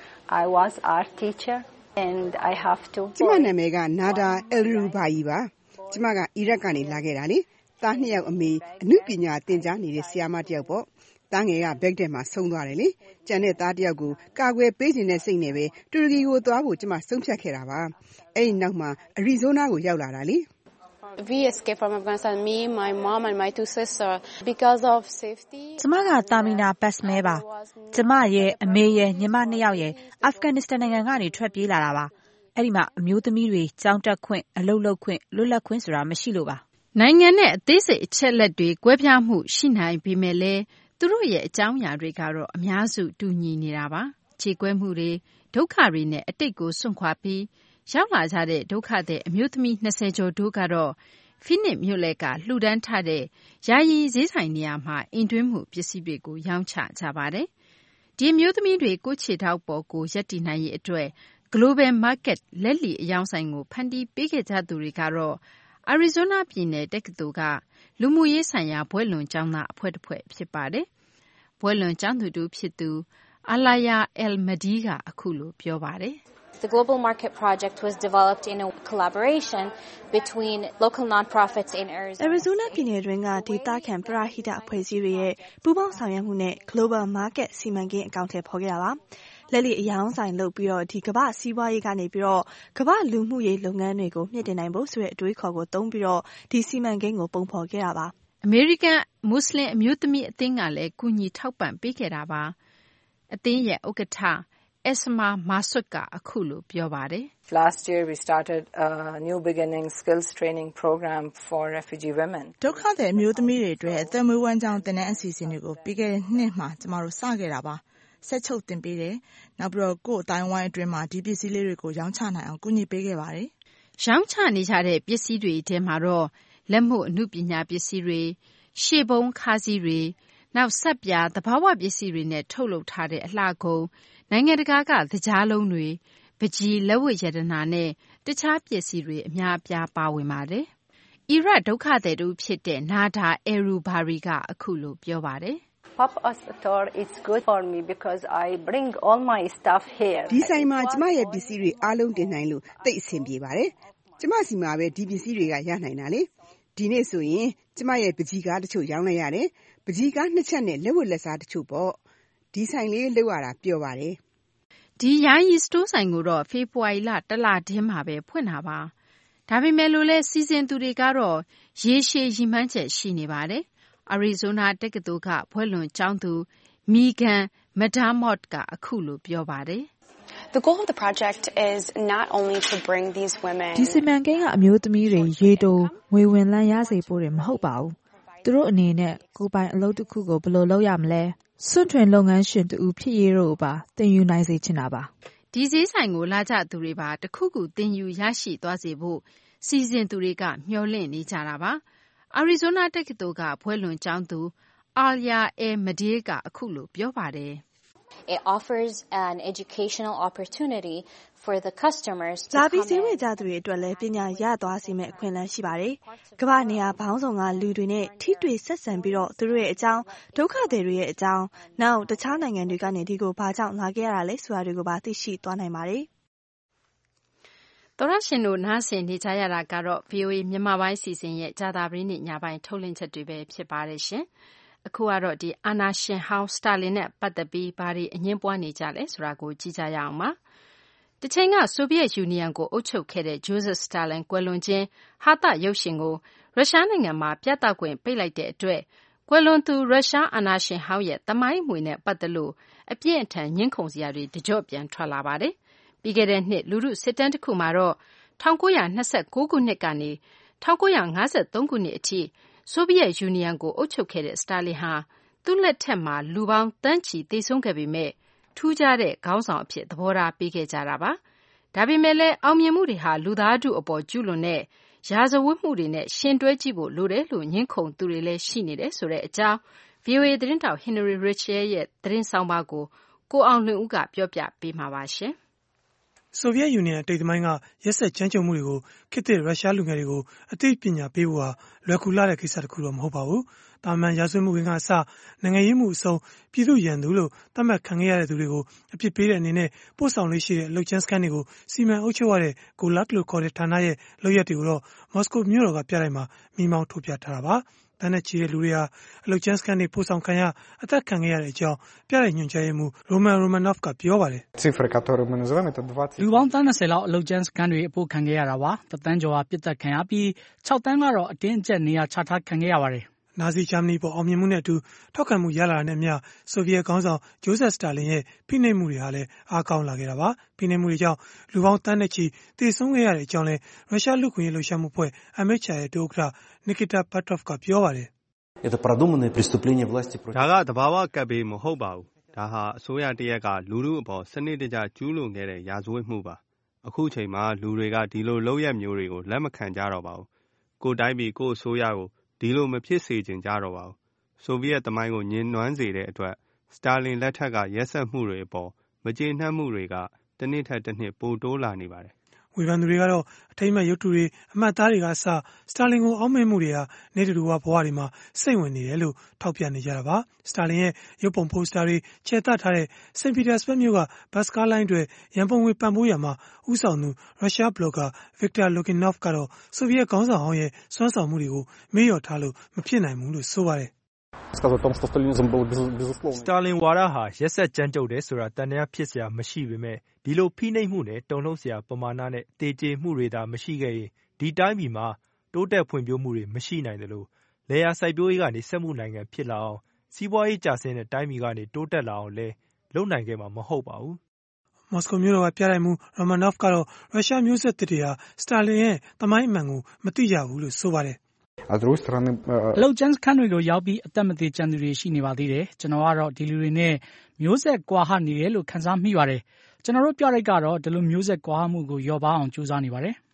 I was art teacher and I have to ကျမနာမည်ကနာဒါအယ်ရူဘာယီပါကျမကအီရတ်ကနေလာခဲ့တာလေသားနှစ်ယောက်အမေအမှုပညာသင်ကြားနေတဲ့ဆရာမတစ်ယောက်ပေါ့သားငယ်ကဘက်ဒက်မှာဆုံးသွားတယ်လေကျန်တဲ့သားတစ်ယောက်ကိုကာကွယ်ပေးခြင်းနဲ့စိတ်နဲ့ပဲတူရကီကိုသွားဖို့ကျမဆုံးဖြတ်ခဲ့တာပါအဲ့ဒီနောက်မှာအရီဇိုနာကိုရောက်လာတာလေ We escaped from Afghanistan, me, my mom and my two sisters because of safety. ကျမကတာမီနာဘတ်မဲပါကျမရဲ့အမေရဲ့ညီမနှစ်ယောက်ရဲ့အာဖဂန်နစ္စတန်နိုင်ငံကနေထွက်ပြေးလာတာပါအဲ့ဒီမှာအမျိုးသမီးတွေကြောင်းတက်ခွင့်အလုပ်လုပ်ခွင့်လွတ်လပ်ခွင့်ဆိုတာမရှိလို့ပါနိုင်ငံနဲ့အသေးစိတ်အချက်လက်တွေကွဲပြားမှုရှိနိုင်ပေမဲ့လည်းသူတို့ရဲ့အကြောင်းအရာတွေကတော့အများစုတူညီနေတာပါခြေကွဲမှုတွေဒုက္ခတွေနဲ့အတိတ်ကိုစွန့်ခွာပြီးရောက်လာကြတဲ့ဒုက္ခသည်အမျိုးသမီးနှစ်ဆယ်ကျော်တို့ကတော့ဖိနစ်မြို့လက်ကလှူဒန်းထားတဲ့ယာယီဈေးဆိုင်နေရာမှာအင်တွင်းမှုပစ္စည်းတွေကိုရောင်းချကြပါတယ်။ဒီအမျိုးသမီးတွေကိုခြေထောက်ပေါ်ကိုရပ်တည်နိုင်ရေးအတွက် Global Market လက်လီအယောင်ဆိုင်ကိုဖန်တီးပေးခဲ့ကြသူတွေကတော့အာရီဇိုးနားပြည်နယ်တက္ကသိုလ်ကလူမှုရေးဆိုင်ရာဘွဲ့လွန်ကျောင်းသားအဖွဲ့တစ်ဖွဲ့ဖြစ်ပါတယ်။ဘွဲ့လွန်ကျောင်းသူတူဖြစ်သူအာလာယာအယ်မဒီကအခုလိုပြောပါတယ် The Global Market Project was developed in a collaboration between local nonprofits in Arizona. Arizona ပြည်နယ်တွင်ကဒေသခံပရဟိတအဖွဲ့အစည်းတွေရဲ့ပူးပေါင်းဆောင်ရွက်မှုနဲ့ Global Market စီမံကိန်းအကောင့်ထဲပေါ်ခဲ့တာပါ။လက်လီအယောင်ဆိုင်လုပ်ပြီးတော့ဒီကမ္ဘာစီးပွားရေးကနေပြီးတော့ကမ္ဘာလူမှုရေးလုပ်ငန်းတွေကိုမြင့်တင်နိုင်ဖို့ဆိုတဲ့အတွေးခေါ်ကိုသုံးပြီးတော့ဒီစီမံကိန်းကိုပုံဖော်ခဲ့တာပါ။အမေရိကန်မွတ်စလင်အမျိုးသမီးအသင်းကလည်းကူညီထောက်ပံ့ပေးခဲ့တာပါ။အသင်းရဲ့ဥက္ကဋ္ဌEsma Masud ကအခုလိုပြောပါတယ် Last year we started a new beginning skills training program for refugee women. ဒုက္ခသည်အမျိုးသမီးတွေအတွက်အသက်မွေးဝမ်းကြောင်းသင်တန်းအစီအစဉ်တွေကိုပြီးခဲ့တဲ့နှစ်မှာကျမတို့စခဲ့တာပါဆက်ချုပ်တင်ပေးတယ်နောက်ပြီးတော့ကိုယ့်အတိုင်းဝိုင်းအတွင်းမှာဒီပစ္စည်းလေးတွေကိုရောင်းချနိုင်အောင်ကူညီပေးခဲ့ပါတယ်ရောင်းချနေကြတဲ့ပစ္စည်းတွေထဲမှာတော့လက်မှုအမှုပညာပစ္စည်းတွေရှေ့ဘုံခါးစည်းတွေနောက်ဆက်ပြားသဘာဝပစ္စည်းတွေနဲ့ထုတ်လုပ်ထားတဲ့အလှကုန်နိုင်ငံတကာကသကြားလုံးတွေပကြီးလက်ဝတ်ရတနာနဲ့တခြားပစ္စည်းတွေအများအပြားပါဝင်ပါတယ်။အီရတ်ဒုက္ခသည်တူဖြစ်တဲ့နာဒါအဲရူဘာရီကအခုလိုပြောပါတယ်။ Pop-up store is good for me because I bring all my stuff here. ဒီဆိုင်မှာကျမရဲ့ပစ္စည်းတွေအားလုံးတင်နိုင်လို့သိအဆင်ပြေပါတယ်။ကျမစီမှာပဲဒီပစ္စည်းတွေကရနိုင်တာလေ။ဒီနေ့ဆိုရင်ကျမရဲ့ပကြီးကားတချို့ရောင်းလိုက်ရတယ်။ပကြီးကားနှစ်ချက်နဲ့လက်ဝတ်လက်စားတချို့ပေါ့။ဒီဆိုင်လေးလောက်ရတာပျော်ပါတယ်။ဒီယာယီစတိုးဆိုင်ကိုတော့ဖေဖော်ဝါရီလတလတင်းမှာပဲဖွင့်တာပါ။ဒါပေမဲ့လို့လဲစီစဉ်သူတွေကတော့ရေရှည်ရည်မှန်းချက်ရှိနေပါတယ်။ အရီဇိုနာတက္ကသိုလ်ကဘွဲ့လွန်ကျောင်းသူမီဂန်မဒါမော့ကအခုလိုပြောပါတယ်။ The goal of the project is not only to bring these women ဒီစီမံကိန်းကအမျိုးသမီးတွေရေတိုငွေဝင်လန်းရစေဖို့တွေမဟုတ်ပါဘူး။သူတို့အနေနဲ့ကိုယ်ပိုင်အလုပ်တစ်ခုကိုဘယ်လိုလုပ်ရမလဲ။စွန့်ထွင်လုပ်ငန်းရှင်တူဖြစ်ရေးတို့ပါသင်ယူနိုင်စေချင်တာပါ။ဒီဈေးဆိုင်ကိုလာကြသူတွေပါတခုခုသင်ယူရရှိသွားစေဖို့စီစဉ်သူတွေကမျှော်လင့်နေကြတာပါ။ အရီဇိုနာတက္ကသိုလ်ကဘွဲ့လွန်ကျောင်းသူအာလျာအဲမဒေးကအခုလိုပြောပါတယ်။ It offers an educational opportunity for the customers to လာပြီးဈေးဝယ်ကြသူတွေအတွက်လည်းပညာရသွားစေမယ့်အခွင့်အလမ်းရှိပါတယ်။ကမ္ဘာနေရာပေါင်းစုံကလူတွေနဲ့ထိတွေ့ဆက်ဆံပြီးတော့သူတို့ရဲ့အကြောင်းဒုက္ခသည်တွေရဲ့အကြောင်းနောက်တခြားနိုင်ငံတွေကနေဒီကိုဘာကြောင့်လာခဲ့ရတာလဲဆိုတာတွေကိုပါသိရှိသွားနိုင်ပါတယ်။သောရရှင်တို့နားဆင်နေကြရတာကတော့ ဗွီအိုအေ မြန်မာပိုင်းစီစဉ်ရဲ့ကြာသပတေးနေ့ညပိုင်းထုတ်လွှင့်ချက်တွေပဲဖြစ်ပါတယ်ရှင်။အခုကတော့ဒီအာနာရှင်ဟောင်းစတာလင်နဲ့ပတ်သက်ပြီးဘာတွေအငင်းပွားနေကြလဲဆိုတာကိုကြည့်ကြရအောင်ပါ။တချိန်ကဆိုဗီယက်ယူနီယံကိုအုပ်ချုပ်ခဲ့တဲ့ Joseph Stalin ကွယ်လွန်ခြင်းဟာသရုပ်ရှင်ကိုရုရှားနိုင်ငံမှာပြသခွင့်ပိတ်လိုက်တဲ့အတွက်ကွယ်လွန်သူရုရှားအာနာရှင်ဟောင်းရဲ့သမိုင်းအမွေနဲ့ပတ်သက်လို့အပြင်းအထန်ညှင်းခုန်စရာတွေတကြော့ပြန်ထွက်လာပါတယ်။ပြီးခဲ့တဲ့နှစ်လူထုစစ်တမ်းတစ်ခုမှာတော့၁၉၂၉ခုနှစ်ကနေ၁၉၅၃ခုနှစ်အထိဆိုဗီယက်ယူနီယံကိုအုပ်ချုပ်ခဲ့တဲ့စတာလင်ဟာသူ့လက်ထက်မှာလူပေါင်းတန်းချီသေဆုံးခဲ့ပေမဲ့ထူးခြားတဲ့ခေါင်းဆောင်အဖြစ်သဘောထားပေးခဲ့ကြတာပါ။ဒါပေမဲ့လည်းအောင်မြင်မှုတွေဟာလူသားထုအပေါ်ကျူးလွန်တဲ့ရာဇဝတ်မှုတွေနဲ့ရှင်တွဲကြည့်ဖို့လိုတယ်လို့ညှင်းခုန်သူတွေလည်းရှိနေတယ်ဆိုတဲ့အကြောင်း ဗွီအိုအေသတင်းတောက်ဟင်နရီရစ်ချယ်ရဲ့သတင်းဆောင်ပါကိုကိုအောင်လွင်ဦးကပြောပြပေးမှာပါရှင်။ဆိုဗီယက်ယူနီယံအတိတ်သမိုင်းကရက်စက်ကြမ်းကြုတ်မှုတွေကိုခေတ်သစ်ရုရှားလူငယ်တွေကိုအသိပညာပေးဖို့ဟာလွယ်ကူလာတဲ့ကိစ္စတစ်ခုတော့မဟုတ်ပါဘူး။တာမန်ရာဇဝတ်မှုဝင်ကအစနိုင်ငံရေးမှုအဆုံးပြည်သူရန်သူလို့သတ်မှတ်ခံခဲ့ရတဲ့သူတွေကိုအပြစ်ပေးတဲ့အနေနဲ့ပို့ဆောင်လေးရှိတဲ့အလုပ်ကျန်းစခန်းတွေကိုစီမံအုပ်ချုပ်ရတဲ့ကိုလတ်လို့ခေါ်တဲ့ဌာနရဲ့လုပ်ရက်တွေကိုတော့မော်စကိုမြို့တော်ကပြတိုင်းမှာမိမောင်းထုတ်ပြထားတာပါ။တန်းနဲ့ချီတဲ့လူတွေဟာအလုပ်ကျန်းစခန်းတွေပို့ဆောင်ခံရအသက်ခံခဲ့ရတဲ့အကြောင်းပြတဲ့ညွှန်ကြားရေးမှူးရိုမန်ရိုမန်နော့ဖ်ကပြောပါတယ်။လူပေါင်းတန်း၂၀လောက်အလုပ်ကျန်းစခန်းတွေအပို့ခံခဲ့ရတာပါ။တသန်းကျော်ဟာပြစ်ဒဏ်ခံရပြီး၆တန်းကတော့အတင်းအကျပ်နေရာချထားခံခဲ့ရပါတယ်။နာဇီဂျာမနီပေါ်အောင်မြင်မှုနဲ့အတူထောက်ခံမှုရလာတဲ့မြဆိုဗီယက်ခေါင်းဆောင်ဂျိုးဆက်စတာလင်ရဲ့ဖိနှိပ်မှုတွေဟာလည်းအားကောင်းလာခဲ့တာပါ။ဖိနှိပ်မှုတွေကြောင့်လူပေါင်းတန်းနဲ့ချီသေဆုံးခဲ့ရတဲ့အကြောင်းလဲရုရှားလူ့ခွင့်ရေးလှုပ်ရှားမှုအဖွဲ့ အမ် အိုက်ချ် အာ ရဲ့ဒုဥက္ကဋ္ဌနီကီတာပတ်တော့ဖ်ကပြောပါတယ်။ဒါကသဘာဝကပ်ဘေးမဟုတ်ပါဘူး။ဒါဟာအစိုးရတရက်ကလူထုအပေါ်စနစ်တကျကျူးလွန်ခဲ့တဲ့ရာဇဝတ်မှုပါ။အခုချိန်မှာလူတွေကဒီလိုလုပ်ရက်မျိုးတွေကိုလက်မခံကြတော့ပါဘူး။ကိုယ်တိုင်းပြည်ကိုယ်အစိုးရကိုဒီလိုမဖြစ်စေချင်ကြတော့ပါဘူး။ဆိုဗီယက်သမိုင်းကိုညှဉ်းနွမ်းစေတဲ့အတွက်စတာလင်လက်ထက်ကရက်စက်မှုတွေအပေါ်မကျေနပ်မှုတွေကတနှစ်ထက်တနှစ်ပိုတိုးလာနေပါတယ်။ဝေဖန်သူတွေကတော့အထိမ်းအမှတ်ရုပ်တုတွေအမှတ်အသားတွေကအစစတာလင်ကိုအောက်မေ့မှုတွေဟာနေတူတူဝဘဝတွေမှာစိတ်ဝင်နေတယ်လို့ထောက်ပြနေကြတာပါ။စတာလင်ရဲ့ရုပ်ပုံပိုစတာတွေခြေတတ်ထားတဲ့စိန့်ပီတာစဘတ်မြို့ကဘတ်စကားလိုင်းတွေရန်ပုံငွေပံ့ပိုးရမှာဥဆောင်သူရုရှားဘလော့ဂါဗစ်တာလိုကင်နော့ဖ်ကတော့ဆိုဗီယက်ခေါင်းဆောင်ဟောင်းရဲ့စွမ်းဆောင်မှုတွေကိုမေ့လျော့ထားလို့မဖြစ်နိုင်ဘူးလို့ဆိုပါတယ်။စတာလင်ဝါဒဟာရက်စက်ကြမ်းကြုတ်တယ်ဆိုတာတန်တရားဖြစ်စရာမရှိပေမဲ့ဒီလိုဖိနှိပ်မှုနဲ့တုန်လှုပ်စရာပမာဏနဲ့တေကျေမှုတွေသာမရှိခဲ့ရင်ဒီတိုင်းပြည်မှာတိုးတက်ဖွံ့ဖြိုးမှုတွေမရှိနိုင်တယ်လို့လယ်ယာစိုက်ပျိုးရေးကနေစက်မှုနိုင်ငံဖြစ်လာအောင်စီးပွားရေးကျဆင်းတဲ့တိုင်းပြည်ကနေတိုးတက်လာအောင်လဲလုပ်နိုင်ခဲ့မှာမဟုတ်ပါဘူး။မော်စကိုမြို့တော်ကပြတိုင်းမူရိုမန်နော့ဖ်ကတော့ရုရှားမျိုးဆက်သစ်တွေဟာစတာလင်ရဲ့သမိုင်းအမှန်ကိုမသိကြဘူးလို့ဆိုပါတယ်။အလုပ်ကျန်းစခန်းတွေကိုရောက်ပြီးအသက်မသေကျန်သူတွေရှိနေပါသေးတယ်။ကျွန်တော်ကတော့ဒီလူတွေနဲ့မျိုးဆက်ကွာဟနေတယ်လို့ခန်းစားမိပါတယ်။ကျွန်တော်တို့ပြလိုက်ကတော့ဒီလိုမျိုးဆက်ကွာဟမှုကိုလျော့ပါအောင်ကြိုးစားနေပါတယ်။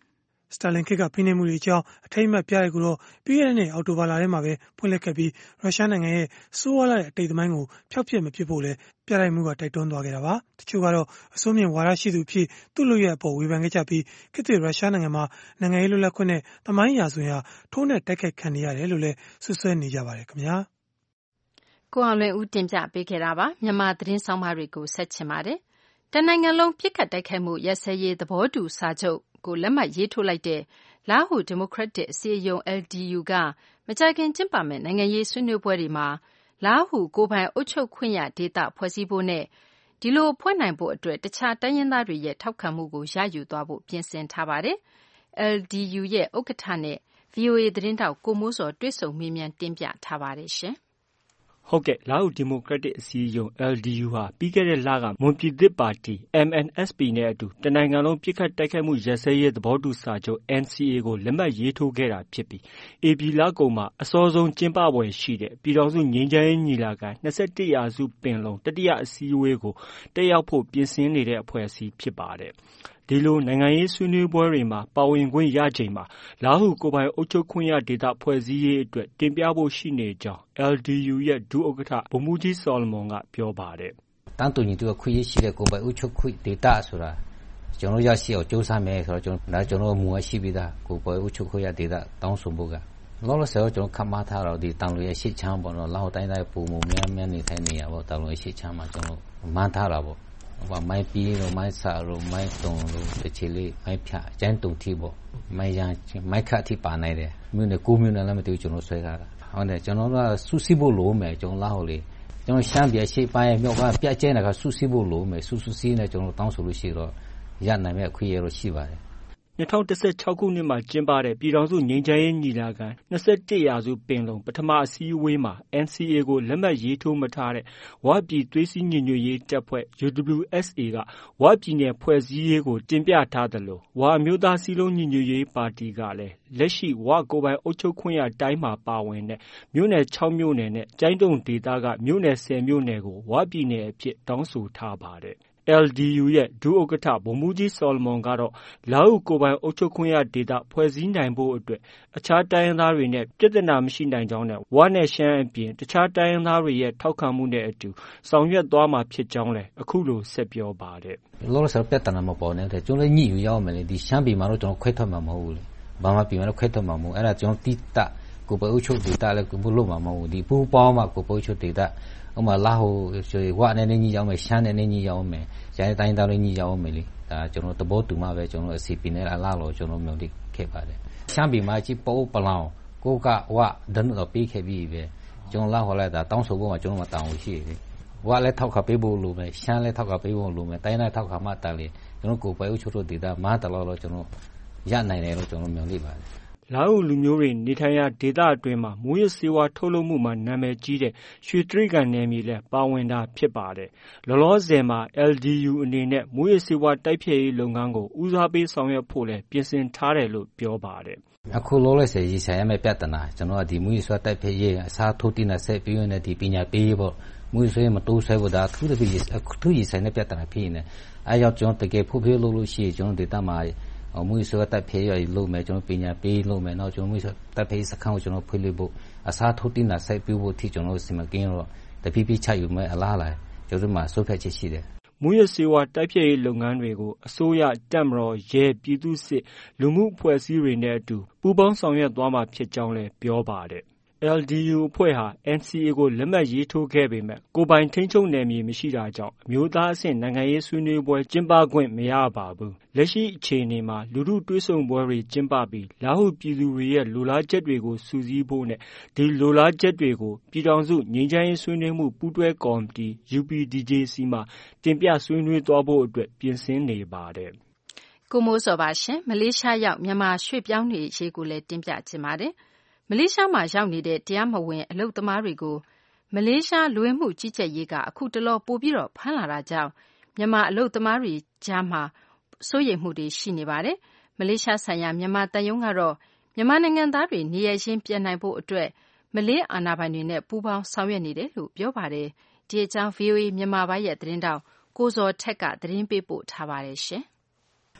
စတာလင်ခေတ်ကဖိနှိပ်မှုတွေအကြောင်းအထိမ်းအမှတ်ပြတဲ့ကိုတော့ပြီးခဲ့တဲ့နှစ်အောက်တိုဘာလထဲမှာပဲဖွင့်လှစ်ခဲ့ပြီးရုရှားနိုင်ငံရဲ့ဆိုးဝါးလာတဲ့အတိတ်သမိုင်းကိုဖျောက်ဖျက်မဖြစ်ဖို့လဲပြတိုက်မှုကတိုက်တွန်းသွားခဲ့တာပါတချို့ကတော့အစိုးမြင့်ဝါဒရှိသူဖြစ်သူ့လူရဲ့အပေါ်ဝေဖန်ခဲ့ကြပြီးခေတ်သစ်ရုရှားနိုင်ငံမှာနိုင်ငံရေးလွတ်လပ်ခွင့်နဲ့သမိုင်းရာဇဝင်ဟာထိုးနဲ့တိုက်ခိုက်ခံနေရတယ်လို့လဲဆွဆွဲနေကြပါတယ်ခင်ဗျာကိုအောင်လွင်ဦးတင်ပြပေးခဲ့တာပါမြန်မာသတင်းဆောင်မတွေကိုဆက်ချင်ပါတယ်တနိုင်ငံလုံးပြစ်ခတ်တိုက်ခိုက်မှုရစဲရေးသဘောတူစာချုပ်ကိုလက်မှတ်ရေးထိုးလိုက်တဲ့လာဟူဒီမိုကရက်တစ်အစည်းအရုံး L D U ကမကြခင်ကျင်းပမယ့်နိုင်ငံရေးဆွေးနွေးပွဲတွေမှာလာဟူကိုပိုင်အုပ်ချုပ်ခွင့်ရဒေသဖွဲ့စည်းဖို့နဲ့ဒီလိုဖွဲ့နိုင်ဖို့အတွက်တခြားတိုင်းရင်းသားတွေရဲ့ထောက်ခံမှုကိုရယူသွားဖို့ပြင်ဆင်ထားပါတယ်။ L D U ရဲ့ဥက္ကဋ္ဌနဲ့ V O A သတင်းတောက်ကိုမိုးစောတွေ့ဆုံမေးမြန်းတင်ပြထားပါတယ်ရှင်။ဟုတ်ကဲ့လာဟူဒီမိုကရက်တစ်အစည်းအရုံး L D U ဟာပြီးခဲ့တဲ့လကမွန်ပြည်သစ်ပါတီ M N S P နဲ့အတူတနိုင်ငံလုံးပြစ်ခတ်တိုက်ခိုက်မှုရစဲရေးသဘောတူစာချုပ် N C A ကိုလက်မှတ်ရေးထိုးခဲ့တာဖြစ်ပြီးဧပြီလကုန်မှာအစောဆုံးကျင်းပပွဲရှိတဲ့ပြည်ထောင်စုငြိမ်းချမ်းရေးညီလာခံ၂၁ရာစုပင်လုံတတိယအစည်းအဝေးကိုတက်ရောက်ဖို့ပြင်ဆင်နေတဲ့အဖွဲ့အစည်းဖြစ်ပါတယ်။ဒီလိုနိုင်ငံရေးဆွေးနွေးပွဲတွေမှာပါဝင်ခွင့်ရချိန်မှာလာဟူကိုပိုင်အုပ်ချုပ်ခွင့်ရဒေသဖွဲ့စည်းရေးအတွက်တင်ပြဖို့ရှိနေကြောင်း L D U ရဲ့ဒုဥက္ကဋ္ဌဗိုလ်မှူးကြီးဆော်လမွန်ကပြောပါတယ်။တန်းတူညီတူခွင့်ရရှိတဲ့ကိုပိုင်အုပ်ချုပ်ခွင့်ဒေသဆိုတာကျွန်တော်ရရှိအောင်စူးစမ်းမယ်ဆိုတော့ကျွန်တော်ဒါကျွန်တော်မူအရှိပြီးသားကိုပိုင်အုပ်ချုပ်ခွင့်ရဒေသတောင်းဆိုဖို့ကလောလောဆယ်ကျွန်တော်ခန့်မှန်းထားတော့ဒီတန်လူရဲ့ရှေ့ချမ်းပေါ့နော်လာဟူတိုင်းတိုင်းပုံမှုများများနေထိုင်နေရပေါ့တန်လူရဲ့ရှေ့ချမ်းမှာကျွန်တော်မှန်းထားတာပေါ့ว่าไม้ปีโรไม้สาโรไม้ตรงโรตะเชลีไม้ဖြာကျန်းတုံတိပေါ့ไม้ရန်ไม้ခတ်တိပါနိုင်တယ်မြို့နယ်ကိုမြို့နယ်လည်းမသိဘူးကျွန်တော်ဆွဲထားတာဟုတ်တယ်ကျွန်တော်ကစုစည်းဖို့လိုမယ်ကျွန်တော်လာဟိုလေကျွန်တော်ရှမ်းပြည်ရှေ့ပိုင်းမြောက်ကပြကျဲနေတာကစုစည်းဖို့လိုမယ်စုစုစည်းနေကျွန်တော်တောင်းဆိုလို့ရှိတော့ရနိုင်မဲ့အခွင့်အရေးတော့ရှိပါတယ်၂၀၁၆ခုနှစ်မှာကျင်းပတဲ့ပြည်ထောင်စုငြိမ်းချမ်းရေးညီလာခံ၂၁ရာစုပင်လုံပထမအစည်းအဝေးမှာ N C A ကိုလက်မှတ်ရေးထိုးမထားတဲ့ဝပြည်သွေးစည်းညီညွတ်ရေးတပ်ဖွဲ့ U W S A ကဝပြည်နယ်ဖွဲ့စည်းရေးကိုတင်ပြထားသလိုဝအမျိုးသားစည်းလုံးညီညွတ်ရေးပါတီကလည်းလက်ရှိဝကိုယ်ပိုင်အုပ်ချုပ်ခွင့်ရတိုင်းမှာပါဝင်တဲ့မြို့နယ်၆မြို့နယ်နဲ့ကျိုင်းတုံဒေသကမြို့နယ်၁၀မြို့နယ်ကိုဝပြည်နယ်အဖြစ်တောင်းဆိုထားပါတယ်။ L D U ရဲ့ဒုဥက္ကဋ္ဌဗိုလ်မှူးကြီးဆော်လမွန်ကတော့လာဟူကိုပိုင်အုပ်ချုပ်ခွင့်ရဒေသဖွဲ့စည်းနိုင်ဖို့အတွက်အခြားတိုင်းရင်းသားတွေနဲ့ပြဿနာမရှိနိုင်ကြောင်းနဲ့ဝနဲ့ရှမ်းအပြင်တခြားတိုင်းရင်းသားတွေရဲ့ထောက်ခံမှုနဲ့အတူဆောင်ရွက်သွားမှာဖြစ်ကြောင်းလည်းအခုလိုဆက်ပြောပါတယ်။လောလောဆယ်ပြဿနာမပေါ်နေတဲ့ကျွန်တော်ညှိယူရအောင်မယ်လေဒီရှမ်းပြည်မှာတော့ကျွန်တော်ခွဲထွက်မှာမဟုတ်ဘူးလေ။ဘာမှပြည်မှာတော့ခွဲထွက်မှာမဟုတ်အဲ့ဒါကျွန်တော်တိတကိုပိုင်အုပ်ချုပ်ဒေသလည်းကိုလို့မှာမဟုတ်ဘူးဒီပူပေါင်းမှာကိုပိုင်အုပ်ချုပ်ဒေသဥမာလာဟိုဝနဲ့နေညီရောက်မယ်ရှမ်းနဲ့နေညီရောက်မယ်ကျန်တဲ့တိုင်းသားတွေညီရောက်မယ်လေဒါကျွန်တော်သဘောတူမှပဲကျွန်တော်အစီပီနဲ့အလားလို့ကျွန်တော်မျိုးလေးခဲ့ပါတယ်ရှမ်းပြည်မှာကြီးပိုးပလောင်ကိုကဝဒန်းတော့ပြီးခဲ့ပြီပဲကျွန်တော်လာဟောလိုက်တာတောင်းဆိုဖို့မှာကျွန်တော်မတောင်းဘူးရှိတယ်ဝလည်းထောက်ခပေးဖို့လိုမယ်ရှမ်းလည်းထောက်ခပေးဖို့လိုမယ်တိုင်းတိုင်းထောက်ခမှတားလေကျွန်တော်ကိုပိုင်အုပ်ချုပ်ဒေသမှာတလောလောကျွန်တော်ရနိုင်တယ်လို့ကျွန်တော်မျိုးလေးပါတယ်လာဟူလူမျိုးတွေနေထိုင်ရာဒေသအတွင်းမှာမူရစ်ဆေးဝါးထုတ်လုပ်မှုမှာနာမည်ကြီးတဲ့ရွှေတြိဂံနယ်မြေလည်းပါဝင်တာဖြစ်ပါတယ်။လောလောဆယ်မှာ L D U အနေနဲ့မူရစ်ဆေးဝါးတိုက်ဖျက်ရေးလုပ်ငန်းကိုဦးစားပေးဆောင်ရွက်ဖို့လည်းပြင်ဆင်ထားတယ်လို့ပြောပါတယ်။အခုလောလောဆယ်ရေးဆိုင်ရမယ့်ပြဿနာကျွန်တော်ကဒီမူရစ်ဆေးဝါးတိုက်ဖျက်ရေးအစားထိုးတင်တဲ့ဆက်ပြီးရတဲ့ဒီပညာပေးဖို့မူရစ်ဆေးမတိုးဆွဲဖို့ဒါသူတို့ပြည်သူရေးဆိုင်တဲ့ပြဿနာဖြစ်နေ။အဲကြောင့်ကျွန်တော်တကယ်ဖို့ဖေးလို့လို့ရှိရင်ကျွန်တော်ဒေသမှာအမှုဆိုတက်ဖေးရလို့မယ်ကျွန်တော်ပညာပေးလို့မယ်နောက်ကျွန်တော်မျိုးတက်ဖေးစခန်းကိုကျွန်တော်ဖွင့်လို့ဖို့အစားထိုးတင်တာစိုက်ပြဖို့ထိကျွန်တော်စီမံကိန်းတော့တပိပိချယူမယ်အလားလားကျွန်တော်မှစုဖက်ချက်ရှိတယ်မူရစေဝါတိုက်ဖျက်ရေးလုပ်ငန်းတွေကိုအစိုးရတပ်မတော်ရဲပြည်သူ့စစ်လူမှုအဖွဲ့အစည်းတွေနဲ့အတူပူးပေါင်းဆောင်ရွက်သွားမှာဖြစ်ကြောင်းလည်းပြောပါတယ်L D U အဖွဲ့ဟာ N C A ကိုလက်မှတ်ရေးထိုးခဲ့ပေမဲ့ကိုပိုင်ထိန်းချုပ်နယ်မြေမရှိတာကြောင့်အမျိုးသားအဆင့်နိုင်ငံရေးဆွေးနွေးပွဲကျင်းပခွင့်မရပါဘူး။လက်ရှိအခြေအနေမှာလူထုတွဲဆုံပွဲတွေကျင်းပပြီးလာဟုပြည်သူတွေရဲ့လိုလားချက်တွေကိုစုစည်းဖို့နဲ့ဒီလိုလားချက်တွေကိုပြည်ထောင်စုငြိမ်းချမ်းရေးဆွေးနွေးမှုပူးတွဲကော်မတီ U P D J C မှာတင်ပြဆွေးနွေးသွားဖို့အတွက်ပြင်ဆင်နေပါတယ်။ကိုမိုးစောပါရှင်မလေးရှားရောက်မြန်မာရွှေ့ပြောင်းနေရေးကိုလည်းတင်ပြချင်ပါတယ်။မလေးရှားမှာရောက်နေတဲ့တရားမဝင်အလုပ်သမားတွေကိုမလေးရှားလူဝင်မှုကြီးကြပ်ရေးကအခုတလောပိုပြီးတော့ဖမ်းလာတာကြောင့်မြန်မာအလုပ်သမားတွေကြားမှာစိုးရိမ်မှုတွေရှိနေပါတယ်။မလေးရှားဆိုင်ရာမြန်မာတန်ယုံကတော့မြန်မာနိုင်ငံသားတွေနေရချင်းပြန်နိုင်ဖို့အတွက်မလေးအာဏာပိုင်တွေနဲ့ပူးပေါင်းဆောင်ရွက်နေတယ်လို့ပြောပါတယ်။ဒီအကြောင်း V O A မြန်မာပိုင်းရဲ့သတင်းတောက်ကိုဇော်ထက်ကသတင်းပေးပို့ထားပါတယ်ရှင်။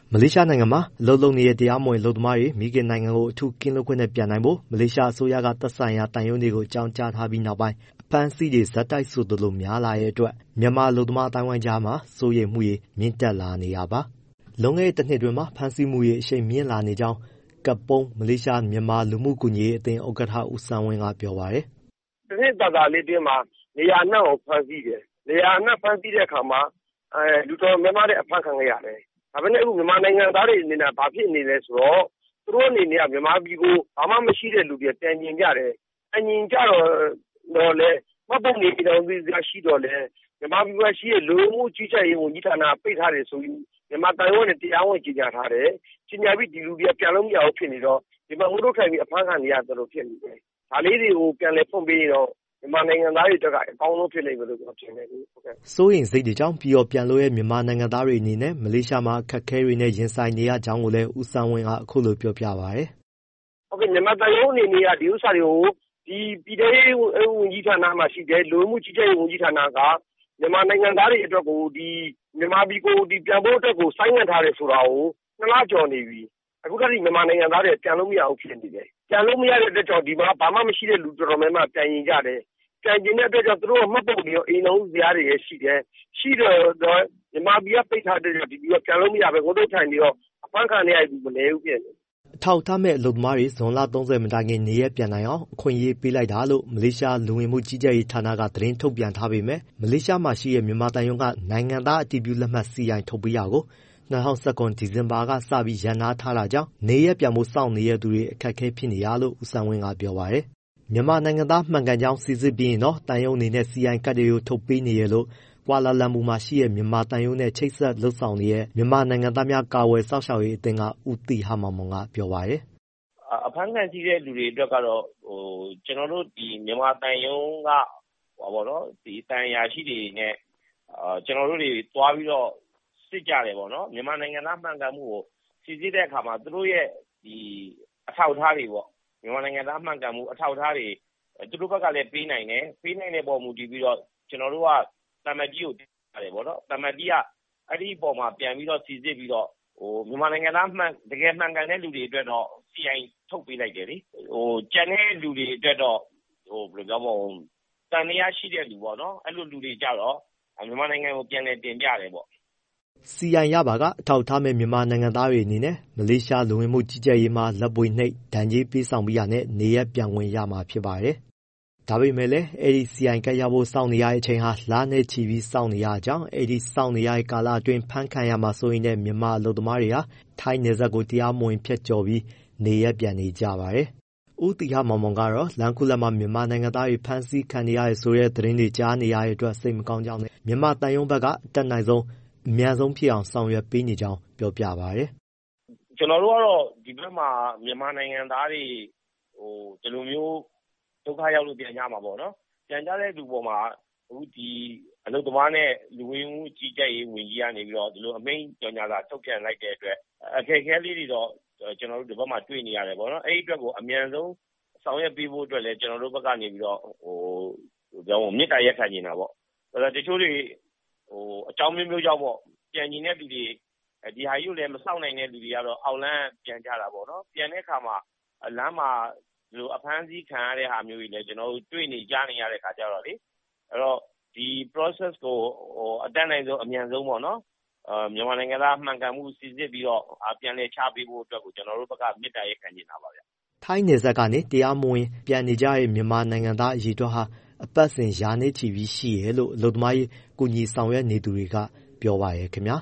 မလေးရှားနိုင်ငံမှာအလုပ်လုပ်နေတဲ့တရားမဝင်လုပ်သမားတွေမိခင်နိုင်ငံကိုအထူးကင်းလွတ်ခွင့်နဲ့ပြန်နိုင်ဖို့မလေးရှားအစိုးရကသက်ဆိုင်ရာတန်ယုံတွေကိုအကြောင်းကြားထားပြီးနောက်ပိုင်းအဖမ်းဆီးတွေဇက်တိုက်ဆိုသလိုများလာတဲ့အတွက်မြန်မာအလုပ်သမားအတိုင်းဝိုင်းကြားမှာစိုးရိမ်မှုတွေမြင့်တက်လာနေတာပါ။လွန်ခဲ့တဲ့တစ်နှစ်တွင်းမှာဖမ်းဆီးမှုတွေအရှိန်မြင့်လာနေကြောင်းကပ်ပုံးမလေးရှားမြန်မာလူမှုကူညီရေးအသင်းဥက္ကဋ္ဌဦးဆန်းဝင်းကပြောပါတယ်။တစ်နှစ်တာတာလေးတွင်းမှာနေရာအနှံ့ကိုဖမ်းဆီးတယ်။နေရာအနှံ့ဖမ်းဆီးတဲ့အခါမှာအဲလူတော်များများတဲ့အဖမ်းခံရရတယ်။ဒါပေမဲ့အခုမြန်မာနိုင်ငံသားတွေအနေနဲ့ဘာဖြစ်နေလဲဆိုတော့သူတို့အနေနဲ့မြန်မာပြည်ကိုဘာမှမရှိတဲ့လူတွေပြန်ကျင်ကြတယ်။အငြင်ကြတော့တော့လေမပုံနေပြည်တော်ပြည်ရှိတော့လေမြန်မာပြည်ကရှိတဲ့လူမှုကြီးကြပ်ရေးဝန်ကြီးဌာနပိတ်ထားတယ်ဆိုပြီးမြန်မာတိုင်းဝန်နဲ့တရားဝင်ကြီးကြထားတယ်။ကြီးညာပြီးဒီလူတွေပြန်လို့မရအောင်ဖြစ်နေတော့ဒီမှာငုတ်ထုတ်ထိုင်ပြီးအဖမ်းခံနေရတယ်လို့ဖြစ်နေတယ်။ဒါလေးတွေကိုပြန်လဲဖွင့်ပေးတော့မြန်မာနိုင်ငံသားတွေတက်ကအကောင်းဆုံးဖြစ်နေပြီလို့ပြောချင်တယ်ဟုတ်ကဲ့စိုးရင်စိတ်တွေကြောင့်ပြီးတော့ပြန်လို့ရဲ့မြန်မာနိုင်ငံသားတွေအနေနဲ့မလေးရှားမှာခက်ခဲတွေနဲ့ရင်ဆိုင်နေရကြောင်းကိုလည်းဦးစန်းဝင်းကအခုလိုပြောပြပါဗျ။ဟုတ်ကဲ့မြန်မာတိုင်းဝန်အနေနဲ့ဒီဥစ္စာတွေကိုဒီပြည်ထောင်စုဝန်ကြီးဌာနမှာရှိတဲ့လူမှုကြီးကြပ်ရေးဝန်ကြီးဌာနကမြန်မာနိုင်ငံသားတွေအတွက်ကိုဒီမြန်မာပြည်ကိုဒီပြန်ဖို့အတွက်ကိုစိုင်းငံ့ထားတယ်ဆိုတာကိုနှစ်လကျော်နေပြီအခုတည်းမြန်မာနိုင်ငံသားတွေပြန်လို့မရအောင်ဖြစ်နေတယ်ပြန်လို့မရတဲ့အတွက်ကြောင့်ဒီမှာဘာမှမရှိတဲ့လူတော်တော်များများပြန်ရင်ကြတယ်ပြန်ကျင်တဲ့အတွက်ကြောင့်သူတို့မှတ်ပုံတွေရောအိမ်လုံးစရာတွေရှိတယ်ရှိတော့မြန်မာပြည်ကပိတ်ထားတဲ့ဒီပြီးတော့ပြန်လို့မရပဲငုတ်တုတ်ထိုင်ပြီးတော့အဖမ်းခံနေရပြီမနေဘူးဖြစ်နေအထောက်ထားမဲ့အလုပ်သမားတွေဇွန်လသုံးဆယ်မတိုင်ခင်နေရပြန်နိုင်အောင်အခွင့်အရေးပေးလိုက်တာလို့မလေးရှားလူဝင်မှုကြီးကြပ်ရေးဌာနကသတင်းထုတ်ပြန်ထားပေမဲ့မလေးရှားမှာရှိတဲ့မြန်မာတန်ယုံကနိုင်ငံသားအတည်ပြုလက်မှတ် စီ အိုင် ထုတ်ပေးရကို၂၀၁၇ဒီဇင်ဘာကစပြီးရန်နာထားတာကြောင့်နေရပြန်မှုစောင့်နေတဲ့သူတွေအခက်အခဲဖြစ်နေရလို့ဦးစန်းဝင်းကပြောပါတယ်။မြန်မာနိုင်ငံသားမှန်ကန်ကြောင်းစစ်စစ်ပြီးရင်တော့တန်ယုံအနေနဲ့ စီ အိုင် ကတ်တွေကိုထုတ်ပေးနေရလို့ကွာလာလမ်ပူမှာရှိတဲ့မြန်မာတန်ယုံနဲ့ချိတ်ဆက်လှုပ်ဆောင်နေတဲ့မြန်မာနိုင်ငံသားများကာဝယ်စောင့်ရှောက်ရေးအသင်းကဦးတီဟာမောင်မောင်ကပြောပါတယ်။အဖမ်းခံရှိတဲ့လူတွေအတွက်ကတော့ဟိုကျွန်တော်တို့ဒီမြန်မာတန်ယုံကဟောပါတော့ဒီတန်ရာရှိတွေနဲ့အာကျွန်တော်တို့တွေတွားပြီးတော့စစ်ကြတယ်ပေါ့နော်မြန်မာနိုင်ငံသားမှန်ကန်မှုကိုစစ်စစ်တဲ့အခါမှာသူတို့ရဲ့ဒီအထောက်အထားတွေပေါ့မြန်မာနိုင်ငံသားမှန်ကန်မှုအထောက်အထားတွေသူတို့ဘက်ကလည်းပေးနိုင်တယ်ပေးနိုင်တဲ့ပုံမူတည်ပြီးတော့ကျွန်တော်တို့ကတမတ်ကြီးကိုတယ်ပေါ့နော်တမတ်ကြီးကအဲ့ဒီပုံမှာပြန်ပြီးတော့စစ်စစ်ပြီးတော့ဟိုမြန်မာနိုင်ငံသားမှန်တကယ်မှန်ကန်တဲ့လူတွေအတွက်တော့ စီ အိုင် ထုတ်ပေးလိုက်တယ်လေဟိုကျန်တဲ့လူတွေအတွက်တော့ဟိုဘယ်လိုပြောမလဲတန်တရားရှိတဲ့လူပေါ့နော်အဲ့လိုလူတွေကြတော့မြန်မာနိုင်ငံကိုပြန်လည်တင်ပြတယ်ပေါ့စီ အိုင် ရပါကအထောက်ထားမဲ့မြန်မာနိုင်ငံသားတွေအနေနဲ့မလေးရှားလူဝင်မှုကြီးကြပ်ရေးမှလက်ပွေနှိပ်ဒဏ်ကြေးပေးဆောင်ပြီးရတဲ့နေရပြန်ဝင်ရမှာဖြစ်ပါတယ်။ဒါပေမဲ့လည်းအဲ့ဒီ စီ အိုင် ကတ်ရဖို့စောင့်နေရတဲ့အချိန်ဟာလနဲ့ချီပြီးစောင့်နေရကြောင်းအဲ့ဒီစောင့်နေရတဲ့ကာလအတွင်းဖမ်းခံရမှာဆိုရင်လည်းမြန်မာအလုပ်သမားတွေဟာထိုင်းနယ်စပ်ကိုတရားမဝင်ဖြတ်ကျော်ပြီးနေရပြန်နေကြပါတယ်။ဦးတီဟာမောင်မောင်ကတော့လန်ကူလက်မှာမြန်မာနိုင်ငံသားတွေဖမ်းဆီးခံနေရတဲ့ဆိုတဲ့သတင်းတွေကြားနေရတဲ့အတွက်စိတ်မကောင်းကြောင်းနဲ့မြန်မာတန်ယုံဘက်ကအတက်နိုင်ဆုံးအများဆုံးဖြစ်အောင်ဆောင်ရွက်ပေးနေကြောင်းပြောပြပါရယ်ကျွန်တော်တို့ကတော့ဒီဘက်မှာမြန်မာနိုင်ငံသားတွေဟိုဒီလိုမျိုးဒုက္ခရောက်လို့ပြန်ကြမှာပေါ့နော်ပြန်ကြတဲ့လူပေါ်မှာအခုဒီအလုပ်သမားနဲ့လူဝင်မှုကြီးကြပ်ရေးဝန်ကြီးကနေပြီးတော့ဒီလိုအမိန့်ကြော်ညာစာထုတ်ပြန်လိုက်တဲ့အတွက်အခက်အခဲလေးတွေတော့ကျွန်တော်တို့ဒီဘက်မှာတွေ့နေရတယ်ပေါ့နော်အဲ့ဒီအတွက်ကိုအများဆုံးဆောင်ရွက်ပေးဖို့အတွက်လည်းကျွန်တော်တို့ဘက်ကနေပြီးတော့ဟိုပြောင်းမြစ်တာရက်ခံနေတာပေါ့ဒါတချို့တွေဟိုအကြောင်းမျိုးမျိုးကြောင့်ပေါ့ပြန်ကျင်တဲ့လူတွေဒီဟာကြီးကိုလည်းမစောင့်နိုင်တဲ့လူတွေကတော့အောက်လန်းပြန်ကြတာပေါ့နော်ပြန်တဲ့အခါမှာလမ်းမှာဒီလိုအဖမ်းဆီးခံရတဲ့ဟာမျိုးတွေလည်းကျွန်တော်တို့တွေ့နေကြနေရတဲ့ခါကျတော့လေအဲ့တော့ဒီ process ကိုဟိုအတန်းနိုင်ဆုံးအမြန်ဆုံးပေါ့နော်အာမြန်မာနိုင်ငံသားမှန်ကန်မှုစစ်စစ်ပြီးတော့ပြန်လည်ချပေးဖို့အတွက်ကိုကျွန်တော်တို့ဘက်ကမြစ်တာရက်ခံနေတာပါဗျထိုင်းနယ်စပ်ကနေတရားမဝင်ပြန်နေကြတဲ့မြန်မာနိုင်ငံသားအရေးအတွက်ဟာအပတ်စဉ်ရာနဲ့ချီပြီးရှိရဲလို့အလုပ်သမားရေးကူညီဆောင်ရွက်နေသူတွေကပြောပါရဲ့ခင်ဗျာ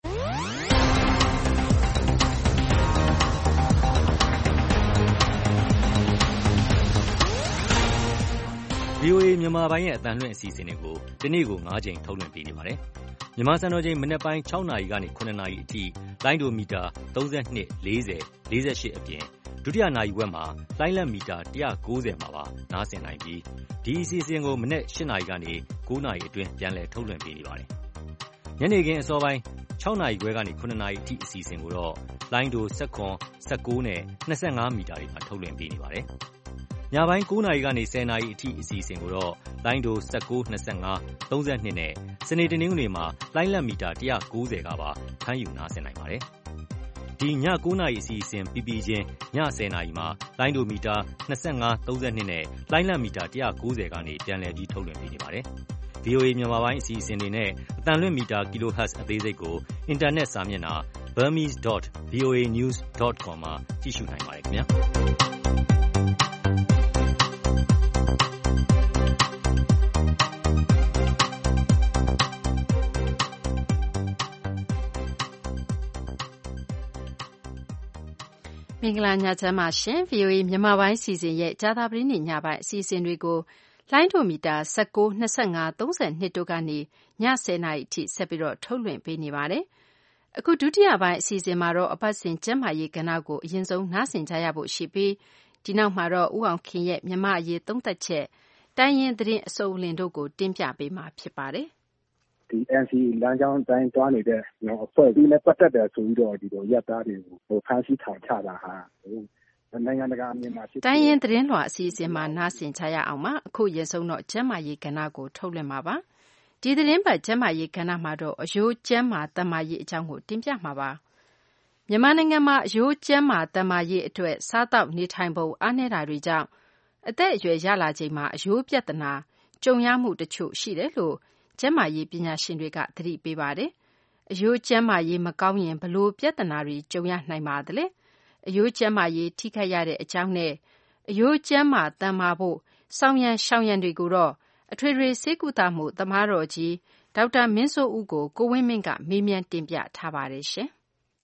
ဗွီအိုအေမြန်မာပိုင်းရဲ့အသံလွှင့်အစီအစဉ်တွေကိုဒီနေ့ကို၅ချိန်ထုတ်လွှင့်ပေးနေပါတယ်။မြန်မာစံတော်ချိန်မနက်ပိုင်း၆နာရီကနေ၇နာရီအထိလိုင်းဒိုမီတာ၃၂ ၄၀ ၄၈အပြင်ဒုတိယနာရီဝက်မှာလိုင်းလက်မီတာ၁၉၀မှာပါနားဆင်နိုင်ပြီးဒီအစီအစဉ်ကိုမနက်၈နာရီကနေ၉နာရီအတွင်းပြန်လည်ထုတ်လွှင့်ပေးနေပါတယ်။ညနေခင်းအစောပိုင်း၆နာရီခွဲကနေ၇နာရီအထိအစီအစဉ်ကိုတော့လိုင်းဒို၁၇ ၁၉နဲ့၂၅မီတာတွေမှာထုတ်လွှင့်ပေးနေပါတယ်။ညပိုင်း၉နာရီကနေ၁၀နာရီအထိအစီအစဉ်ကိုတော့လိုင်းဒို၁၉ ၂၅ ၃၂နဲ့စနေတနင်္ဂနွေမှာလိုင်းလက်မီတာ၁၉၀ကပါဖမ်းယူနားဆင်နိုင်ပါတယ်။ဒီညကိုးနာရီအစီအစဉ်ပြီးပြီးချင်းညဆယ်နာရီမှာလိုင်းဒိုမီတာနှစ်၅ သုံး၂နဲ့လိုင်းလံမီတာone ninetyကနေပြန်လည်ပြီးထုတ်လွှင့်ပေးနေပါတယ်။ ဗွီအိုအေ မြန်မာပိုင်းအစီအစဉ်တွေနဲ့အသံလွှင့်မီတာ kilohertz အသေးစိတ်ကိုအင်တာနက်စာမျက်နှာ burmese dot voa news dot com မှာကြည့်ရှုနိုင်ပါတယ်ခင်ဗျာ။မင်္ဂလာညချမ်းပါရှင် ဗွီအိုအေမြန်မာပိုင်းအစီအစဉ်ရဲ့ကြာသပတေးနေ့ညပိုင်းအစီအစဉ်တွေကိုလိုင်းဒိုမီတာone nine, twenty-five, thirty-twoတို့ကနေညtenနာရီအထိဆက်ပြီးတော့ထုတ်လွှင့်ပေးနေပါတယ်။အခုဒုတိယပိုင်းအစီအစဉ်မှာတော့အပတ်စဉ်ကျန်းမာရေးကဏ္ဍကိုအရင်ဆုံးနားဆင်ကြရဖို့ရှိပြီးဒီနောက်မှာတော့ဦးအောင်ခင်ရဲ့မြန်မာအရေးသုံးသပ်ချက်တိုင်းရင်းသတင်းအစုံအလင်တို့ကိုတင်ပြပေးမှာဖြစ်ပါတယ်။ဒီ N C A လမ်းကြောင်းတိုင်းတွားနေတဲ့အဖွဲ့အစည်းနဲ့ပတ်သက်တယ်ဆိုပြီးတော့ဒီလိုရပ်သားတွေကိုဖမ်းဆီးထောင်ချတာဟာနိုင်ငံတကာအမြင်မှာဖြစ်တိုင်းရင်းသတင်းလွှာအစီအစဉ်မှာနားဆင်ကြရအောင်ပါအခုရဆုံးတော့ကျန်းမာရေးကဏ္ဍကိုထုတ်လွှင့်မှာပါဒီသတင်းပတ်ကျန်းမာရေးကဏ္ဍမှာတော့အယိုးကျန်းမာတမာရေးအကြောင်းကိုတင်ပြမှာပါမြန်မာနိုင်ငံမှာအယိုးကျန်းမာတမာရေးအတွက်စားတောက်နေထိုင်ပုံအားနည်းတာတွေကြောင့်အသက်အရွယ်ရလာချိန်မှာအယိုးပြဿနာကြုံရမှုတချို့ရှိတယ်လို့ကျန်းမာရေးပညာရှင်တွေကသတိပေးပါတယ်အယိုးကျန်းမာရေးမကောင်းရင်ဘလို့ပြဿနာတွေကြုံရနိုင်ပါသလဲအယိုးကျန်းမာရေးထိခိုက်ရတဲ့အကြောင်းနဲ့အယိုးကျန်းမာတန်မာဖို့စောင်းရန်ရှောင်းရန်တွေကိုတော့အထွေထွေဆေးကုသမှုသမားတော်ကြီးဒေါက်တာမင်းစိုးဦးကိုကိုဝင်းမင်းကမေးမြန်းတင်ပြထားပါတယ်ရှင်။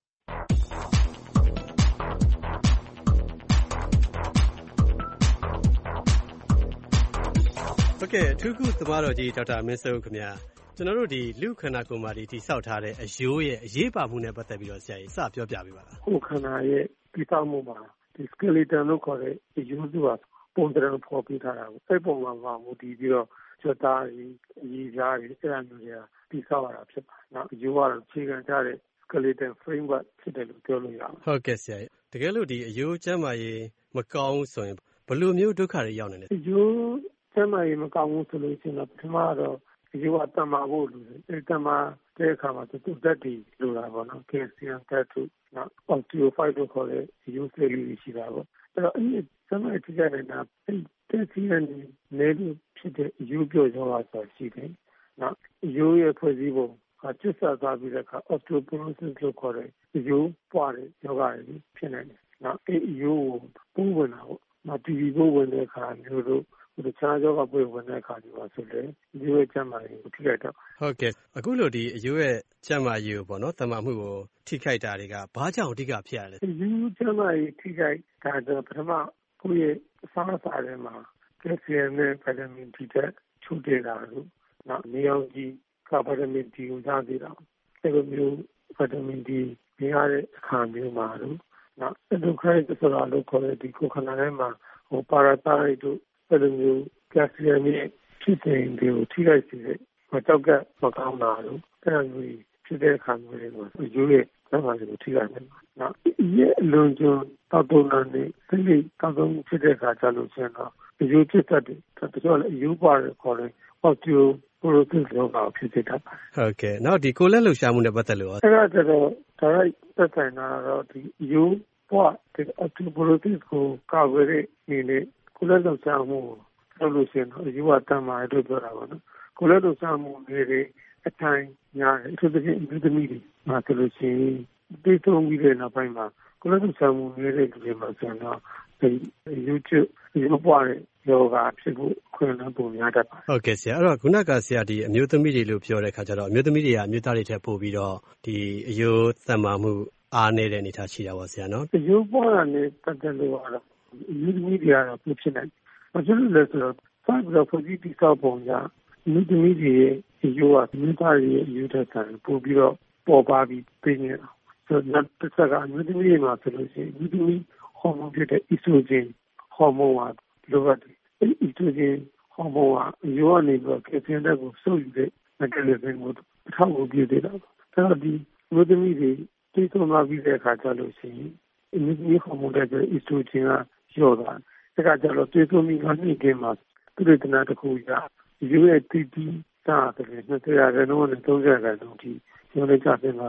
ဟုတ်ကဲ့အထူးကုသမားတော်ကြီးဒေါက်တာမင်းစိုးဦးခင်ဗျာကျွန်တော်တို့ဒီလူခန္ဓာကိုယ်မှာဒီတိဆောက်ထားတဲ့အယိုးရဲ့အရေးပါမှုနဲ့ပတ်သက်ပြီးတော့ဆရာကြီးစပြောပြပေးပါလား။ကိုယ်ခန္ဓာရဲ့တိဆောက်မှုမှာဒီ skeleton လို့ခေါ်တဲ့အယိုးစုကပုံစံဖော်ပြထားတာကိုအဲ့ပုံမှာမှာမူတည်ပြီးတော့ကျွတ်သားကြီးအရည်ပြားကြီးအဲ့ဒါမျိုးတွေကတိဆောက်ရတာဖြစ်ပါတယ်။နောက်အယိုးကတော့ခြေခံကြတဲ့ skeleton framework ဖြစ်တယ်လို့ပြောလို့ရပါတယ်။ဟုတ်ကဲ့ဆရာကြီးတကယ်လို့ဒီအယိုးကျန်းမာရေးမကောင်းဆိုရင်ဘယ်လိုမျိုးဒုက္ခတွေရောက်နေလဲ။အယိုးကျန်းမာရေးမကောင်းဘူးဆိုလို့ရှိရင်ပထမတော့အယိုးကတန်မာဖို့လိုတယ်အဲ့တန်မာတဲ့အခါမှာသူ့ဓာတ်တွေလိုတာပေါ့နော် calcium ဓာတ်တို့နောက် osteophyte တို့ခေါ်တဲ့အယိုးဆဲလေးတွေရှိတာပေါ့အဲ့တော့အဲ့ဒီကျန်းမာရေးထိခိုက်နေတာအဲ့တက်စီရနေနေလို့ဖြစ်တဲ့အယိုးပြော့ရောဂါဆိုရှိတယ်နောက်အယိုးရဲ့ဖွဲ့စည်းပုံကကျစ်ဆက်သွားပြီးတဲ့အခါ osteoporosis လို့ခေါ်တဲ့အယိုးပွားတဲ့ရောဂါတွေဖြစ်နေတယ်နောက်အဲ့အယိုးကိုပိုးဝင်တာပေါ့နောက် T B ပိုးဝင်တဲ့အခါမျိုးတို့ဒီချားကြောကပွေဝင်တဲ့အခါဒီမှာဆိုလေအယိုးရဲ့ကျန်းမာရေးကိုထိခိုက်တော့ဟုတ်ကဲ့အခုလိုဒီအယိုးရဲ့ကျန်းမာရေးကိုပေါ့နော်တန်မာမှုကိုထိခိုက်တာတွေကဘာကြောင့်အဓိကဖြစ်ရလဲအယိုးကျန်းမာရေးထိခိုက်တာတော့ပထမကိုယ့်ရဲ့အစားအစာတွေမှာကယ်လ်ဆီယမ်နဲ့ဗီတာမင် D တဲ့ချို့တဲ့တာလို့နောက်နေအောင်ကြီးကဗီတာမင် D ကိုရသေးတာအဲ့လိုမျိုးဗီတာမင် D မြင်ရတဲ့အခါမျိုးမှာလို့နောက်အဒိုခိုင်းဆိုတာလို့ခေါ်တဲ့ဒီကိုခန္ဓာထဲမှာဟိုပါရာတိုင်တို့အဲ့လိုမျိုးကယ်လ်ဆီယမ်ရဲ့ဖြစ်တဲ့တွေကိုထိခိုက်စေတဲ့မကြောက်ကမကောင်းတာလို့အဲ့လိုမျိုးဖြစ်တဲ့အခါမျိုးတွေမှာအယိုးရဲ့ကျန်းမာရေးကိုထိခိုက်တယ်။နောက်ရဲ့အလွန်ကျွံတောက်တုံးနဲ့စိတ်တောက်တုံးဖြစ်တဲ့အခါကျလို့ရှိရင်တော့အယိုးဖြစ်တတ်တယ်။ဒါကြောင့်လည်းအယိုးပွားတယ်ခေါ်တယ်။ osteoporosis ရောဂါဖြစ်တတ်တာ။ဟုတ်ကဲ့နောက်ဒီကိုလက်လှူရှာမှုနဲ့ပတ်သက်လို့အဲ့ဒါကျတော့ဒါရိုက်သက်ဆိုင်တာတော့ဒီအယိုးပွားတဲ့ osteoporosis ကိုကာကွယ်တဲ့အနေနဲ့ကိုလက်လှူရှာမှုလုပ်လို့ရှိရင်တော့အယိုးကတန်မာလို့ပြောတာပါနော်ကိုလက်လှူရှာမှုတွေအတိုင်းညာအထူးသဖြင့်ဒီသမီးတွေမှာဆိုလို့ရှိရင်ဒီတုံးပြီးတဲ့နောက်ပိုင်းမှာကိုလက်လှူရှာမှုနေတဲ့ဒီမှာဆိုတော့ဒီယူချူရုပ်ပွားတဲ့ယောဂဖြစ်ဖို့ခွင့်လန်းပုံများတတ်ပါဟုတ်ကဲ့ဆရာအဲ့တော့ခုနကဆရာဒီအမျိုးသမီးတွေလို့ပြောတဲ့ခါကျတော့အမျိုးသမီးတွေကအမျိုးသားတွေထက်ပိုပြီးတော့ဒီအယိုးတန်မာမှုအားနေတဲ့အနေထားရှိတာပါဆရာနော်အယိုးပွားတာနဲ့ပတ်သက်လို့ကတော့အမျိုးသမီးတွေကတော့ဖြစ်ဖြစ်နိုင်ဘာဖြစ်လို့လဲဆိုတော့ဆက်ပြီးတော့ဖွဲ့စည်းတိစောက်ပုံကမိသမီးတွေရဲ့အယိုးကမိသားရဲ့အယိုးတက်ဆန်ပို့ပြီးတော့ပေါ်ပါပြီးပြင်နေတာဆိုတော့တစ်ချက်ကအမျိုးသမီးတွေမှာဆိုလို့ရှိရင်မိသမီးဟော်မုန်းဖြစ်တဲ့ estrogen ဟော်မုန်းကလိုအပ်တယ်အဲဒီ estrogen ဟော်မုန်းကအယိုးကနေပြီးတော့ကယ်လ်ဆီယမ်ဓာတ်ကိုစုပ်ယူတဲ့ mechanism ကိုအထောက်အကူပြုနေတာပေါ့ဒါတော့ဒီအမျိုးသမီးတွေတိကျမှပြီးတဲ့အခါကျလို့ရှိရင်အမျိုးသမီးဟော်မုန်းတဲ့ estrogen ကလျော့သွားတယ်ဒါကကြတော့တိကျမှငါးနှစ်ကင်းမှာသူတွေတနာတစ်ခုကအယိုးရဲ့တီတီတာတယ်နှစ်ဆယ်ရာခိုင်နှုန်းနဲ့သုံးဆယ်ရာခိုင်နှုန်းထိကျောင်းလေးကျဆင်းလာတာ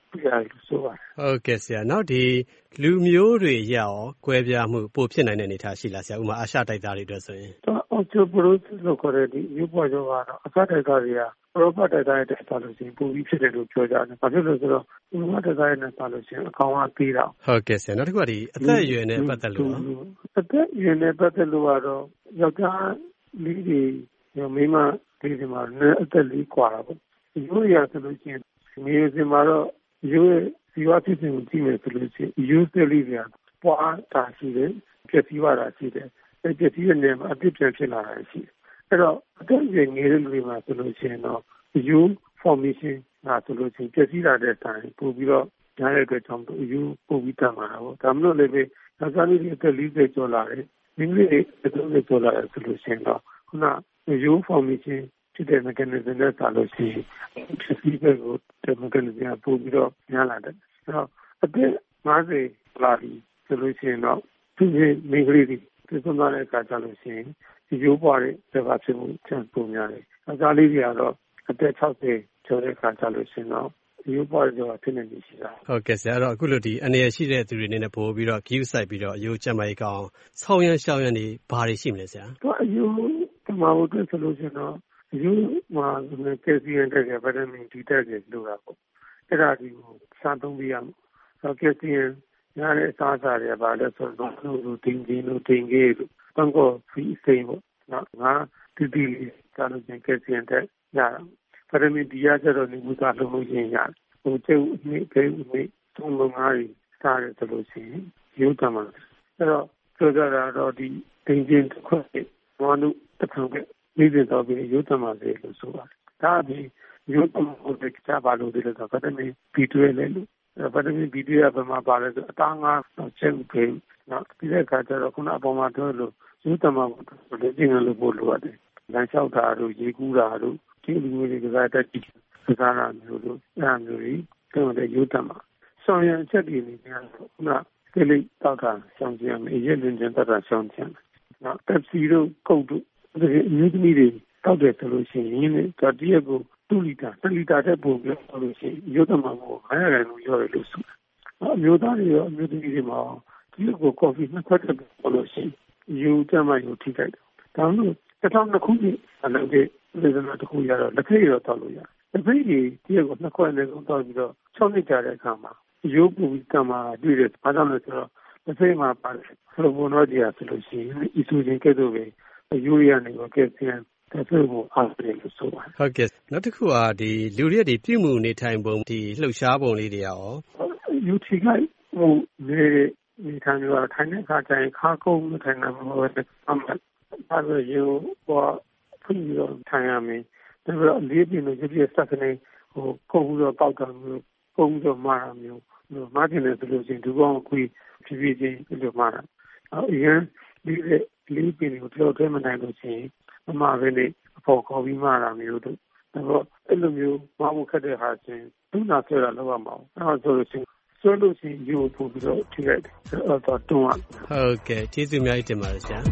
ပြရတယ်လို့ဆိုပါတယ်။ဟုတ်ကဲ့ဆရာ။နောက်ဒီလူမျိုးတွေရောကွဲပြားမှုပိုဖြစ်နိုင်တဲ့အနေအထားရှိလားဆရာ။ဥပမာအာရှတိုက်သားတွေအတွက်ဆိုရင်။ osteoporosis လို့ခေါ်တဲ့ဒီမျိုးပွားရောဂါတော့အာရှတိုက်သားတွေကဥရောပတိုက်သားတွေတက်သွားလို့ရှိရင်ပိုပြီးဖြစ်တယ်လို့ပြောကြတယ်။ဘာဖြစ်လို့ဆိုတော့ဥရောပတိုက်သားတွေနဲ့ဆက်လို့ရှိရင်အကောင်အသေးတာ။ဟုတ်ကဲ့ဆရာ။နောက်တစ်ခုကဒီအသက်အရွယ်နဲ့ပတ်သက်လို့အသက်အရွယ်နဲ့ပတ်သက်လို့ကတော့ယောက်ျားလေးတွေမိန်းမလေးတွေမှာအသက်လေးกว่าတာပေါ့။ရိုးရဆိုလို့ရှိရင်မျိုးစင်မှာတော့ရိုးစီဝါဖြစ်စဉ်ကိုကြည့်မယ်ဆိုလို့ရှိရင်ရိုးစလေးတွေကပွားတာရှိတယ်ပြည့်စည်တာရှိတယ်အဲပြည့်စည်တဲ့နေရာမှာအပြည့်ပြန်ဖြစ်လာတာရှိတယ်အဲ့တော့အသက်အရွယ်ငယ်တဲ့လူတွေမှာဆိုလို့ရှိရင်တော့ရိုး formation ကဆိုလို့ရှိရင်ပြည့်စည်လာတဲ့တိုင်းပို့ပြီးတော့ညားတဲ့အတွက်ကြောင့်ရိုးပို့ပြီးတတ်မှာပေါ့ဒါမှမဟုတ်လည်းပဲယောက်ျားလေးတွေအသက်၄၀ကျော်လာတယ်မိန်းကလေးတွေအသက်၃၀ကျော်လာတယ်ဆိုလို့ရှိရင်တော့ခုနရိုး formationဖြစ်တဲ့ mechanism နဲ့ဆက်လို့ရှိရင်ဖြစ်ပြီးတဲ့ကို mechanism ပို့ပြီးတော့ညားလာတယ်အဲ့တော့အသက်၅၀လာပြီဆိုလို့ရှိရင်တော့သူ့ရဲ့မိန်းကလေးတွေပြဿနာတဲ့အခါကျလို့ရှိရင်ဒီရိုးပွားတဲ့ဇာတ်ဖြစ်မှုချန်ပုံများတယ်။အခါလေးတွေကတော့အသက်၆၀ကျော်တဲ့အခါကျလို့ရှိရင်တော့ရိုးပွားတဲ့ဇာတ်ဖြစ်နေပြီရှိတာ။ဟုတ်ကဲ့ဆရာအဲ့တော့အခုလိုဒီအနေရရှိတဲ့သူတွေအနေနဲ့ပို့ပြီးတော့ဂရုစိုက်ပြီးတော့အယိုးကျမကြီးကောင်ဆောင်းရမ်းရှောင်းရမ်းနေဘာတွေရှိမလဲဆရာ။သူအယိုးတမဟုတ်တဲ့ဆိုလို့ရှိရင်တော့အယိုးမှာကယ်လ်ဆီယမ်တက်တဲ့ဗီတာမင်ဒီတက်တဲ့လိုတာပေါ့။အဲ့ဒါဒီကိုစားသုံးပြရမယ်။ဆိုကယ်လ်ဆီယမ်ရတဲ့အစားအစာတွေပါလဲဆိုတော့လို့တင်ကြီးလို့တင်ကြီးလို့တန်ကိုဖီစိမ်ပေါ့နော်ငါတီတီလေးကလည်းကယ်လ်ဆီယမ်တက်ရတာဗီတာမင်ဒီရကျတော့နေမှုသားလုံးလို့ရင်ရတယ်ဟိုကျုပ်အနည်းခဲဦးမေးသုံးလုံးငါးရီစားတယ်ဆိုလို့ရှိရင်ရုပ်တမှာအဲ့တော့ဆိုကြတာတော့ဒီတင်ကြီးတစ်ခွက်ဘောနုတစ်ခုပဲနေ့စဉ်တော့ပြီးရုပ်တမှာစေလို့ဆိုပါတယ်ဒါအပြင်ရုပ်တမှာကိုကြပါလို့ဒီလိုကဗီတာမင် B တွဲ လဲလို့ဗီတာမင် B တွဲ ကဘယ်မှာပါလဲဆိုအသားငါးချက်ဥပေနော်ဒီတဲ့အခါကျတော့ခုနအပေါ်မှာပြောလို့ရုပ်တမှာကိုလည်းပြင်လို့ပို့လို့ရတယ်လမ်းလျှောက်တာတို့ရေကူးတာတို့ဒီလူမျိုးတွေကစားတက်ကြည့်ကစားတာမျိုးတို့အဲ့အမျိုးကြီးတော့လည်းရုပ်တမှာဆောင်ရံချက်တွေနေကြတော့ခုနကိလေတောက်တာရှောင်ကြရမယ်ရဲလင်းချင်းတောက်တာရှောင်ကြရမယ်နော်ပက်ဆီတို့ကုတ်တို့ဒီအမျိုးသမီးတွေတောက်တယ်ဆိုလို့ရှိရင်လည်းဒါတရက်ကိုtwoလီတာthreeလီတာတဲ့ပုံပြောလို့ရှိရင်ရုပ်တမှာကို၅ရာခိုင်နှုန်းရောရလို့ဆိုတာအမျိုးသားတွေရောအမျိုးသမီးတွေမှာဒီလိုကိုကော်ဖီနှစ်ခွက်တက်ပေါ်လို့ရှိရင်ယူတမ်းမှယူထိခိုက်တယ်ဒါမှမဟုတ်တစ်ထောင်နှစ်ခုကြီးအလုပ်တွေလေသနာတစ်ခုရတော့လက်ခေရောတောက်လို့ရတယ်လက်ခေကြီးဒီကိုနှစ်ခွက်နဲ့တောက်ပြီးတော့၆နှစ်ကြာတဲ့အခါမှာရိုးပူပြီးတမ်းမှာတွေ့တယ်ဘာကြောင့်လဲဆိုတော့လက်ခေမှာပါတယ်ဖလိုဘိုနိုဂျီယာဆိုလို့ရှိရင်အီဆိုဂျင်ကဲ့သို့ပဲယူရီးယားနေကိုကဲဆီယမ်ဒါဆိုကိုအားဖြင့်လို့ဆိုပါတယ်ဟုတ်ကဲ့နောက်တစ်ခုကဒီလူတွေဒီပြုမှုနေထိုင်ပုံဒီလှုပ်ရှားပုံလေးတွေရောယူထိခိုက်ဟိုနေဒီထိုင်ရောထိုင်တဲ့အခါကျရင်ခါကုန်းထိုင်နေမှာပဲအမှန်ဒါဆိုယူပေါ်ဖွင့်ပြီးတော့ထိုင်ရမယ်ဒါပေမဲ့လေးပြင်းလို့ရပြစက်ကနေဟိုခုံပြီးတော့တောက်တာမျိုးခုံပြီးတော့မာတာမျိုးမာတင်တယ်ဆိုလို့ရှိရင်ဒီကောင်ခွေဖြည်းဖြည်းချင်းပြီးတော့မာတာအရင်ဒီလေးပြင်းကိုတော့ထဲမနိုင်လို့ရှိရင်အမှားပဲလေအဖို့ခေါ်ပြီးမာတာမျိုးတို့ဒါတော့အဲ့လိုမျိုးမဟုတ်ခက်တဲ့ဟာချင်းဒုနာဆွဲတာလောက်ရမှာအဲ့ဆိုလို့ရှိရင်ဆွဲလို့ရှိရင်ယူဖို့ပြီးတော့ထိလိုက်တယ်အဲ့တော့တွန်းရဟုတ်ကဲ့ကျေးဇူးအများကြီးတင်ပါတယ်ဆရာ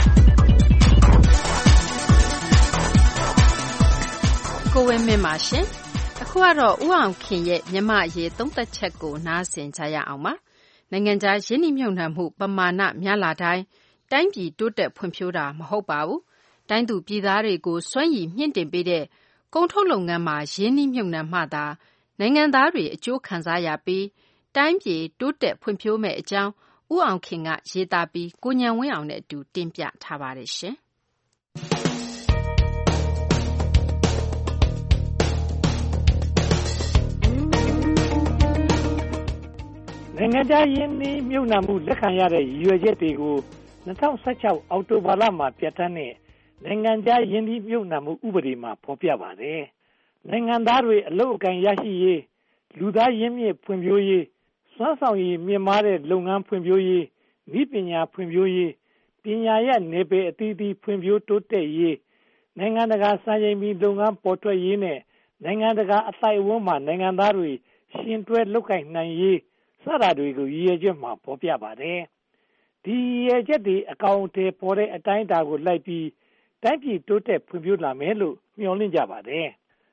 ကိုဝင်းမင်းပါရှင်အခုကတော့ဦးအောင်ခင်ရဲ့မြမအရေးသုံးသက်ချက်ကိုနားဆင်ကြရအောင်ပါနိုင်ငံခြားရင်းနှီးမြှုပ်နှံမှုပမာဏများလာတိုင်းတိုင်းပြည်တိုးတက်ဖွံ့ဖြိုးတာမဟုတ်ပါဘူးတိုင်းသူပြည်သားတွေကိုစွမ်းရည်မြင့်တင်ပေးတဲ့ကုန်ထုတ်လုပ်ငန်းမှာရင်းနှီးမြှုပ်နှံမှသာနိုင်ငံသားတွေအကျိုးခံစားရပြီးတိုင်းပြည်တိုးတက်ဖွံ့ဖြိုးမယ့်အကြောင်းဦးအောင်ခင်ကရေးသားပြီးကိုဉာဏ်ဝင်းအောင်နဲ့အတူတင်ပြထားပါတယ်ရှင်နိုင်ငံခြားရင်းနှီးမြှုပ်နှံမှုလက်ခံရတဲ့ရည်ရွယ်ချက်တွေကို၂၀၁၆အောက်တိုဘာလမှာပြဋ္ဌာန်းတဲ့နိုင်ငံခြားရင်းနှီးမြှုပ်နှံမှုဥပဒေမှာဖော်ပြပါတယ်။နိုင်ငံသားတွေအလုပ်အကိုင်ရရှိရေးလူသားရင်းမြစ်ဖွံ့ဖြိုးရေးစွမ်းဆောင်ရည်မြင့်မားတဲ့လုပ်ငန်းဖွံ့ဖြိုးရေးနည်းပညာဖွံ့ဖြိုးရေးပညာရပ်နယ်ပယ်အသီးသီးဖွံ့ဖြိုးတိုးတက်ရေးနိုင်ငံတကာစံချိန်မီလုပ်ငန်းပေါ်ထွက်ရေးနဲ့နိုင်ငံတကာအသိုက်အဝန်းမှာနိုင်ငံသားတွေရှင်တွဲလုပ်ကိုင်နိုင်ရေးစတာတွေကိုရည်ရွယ်ချက်မှာဖော်ပြပါတယ်။ဒီရည်ရွယ်ချက်တွေအကောင်အထည်ပေါ်တဲ့အတိုင်းအတာကိုလိုက်ပြီးတိုင်းပြည်တိုးတက်ဖွံ့ဖြိုးလာမယ်လို့မျှော်လင့်ကြပါတယ်။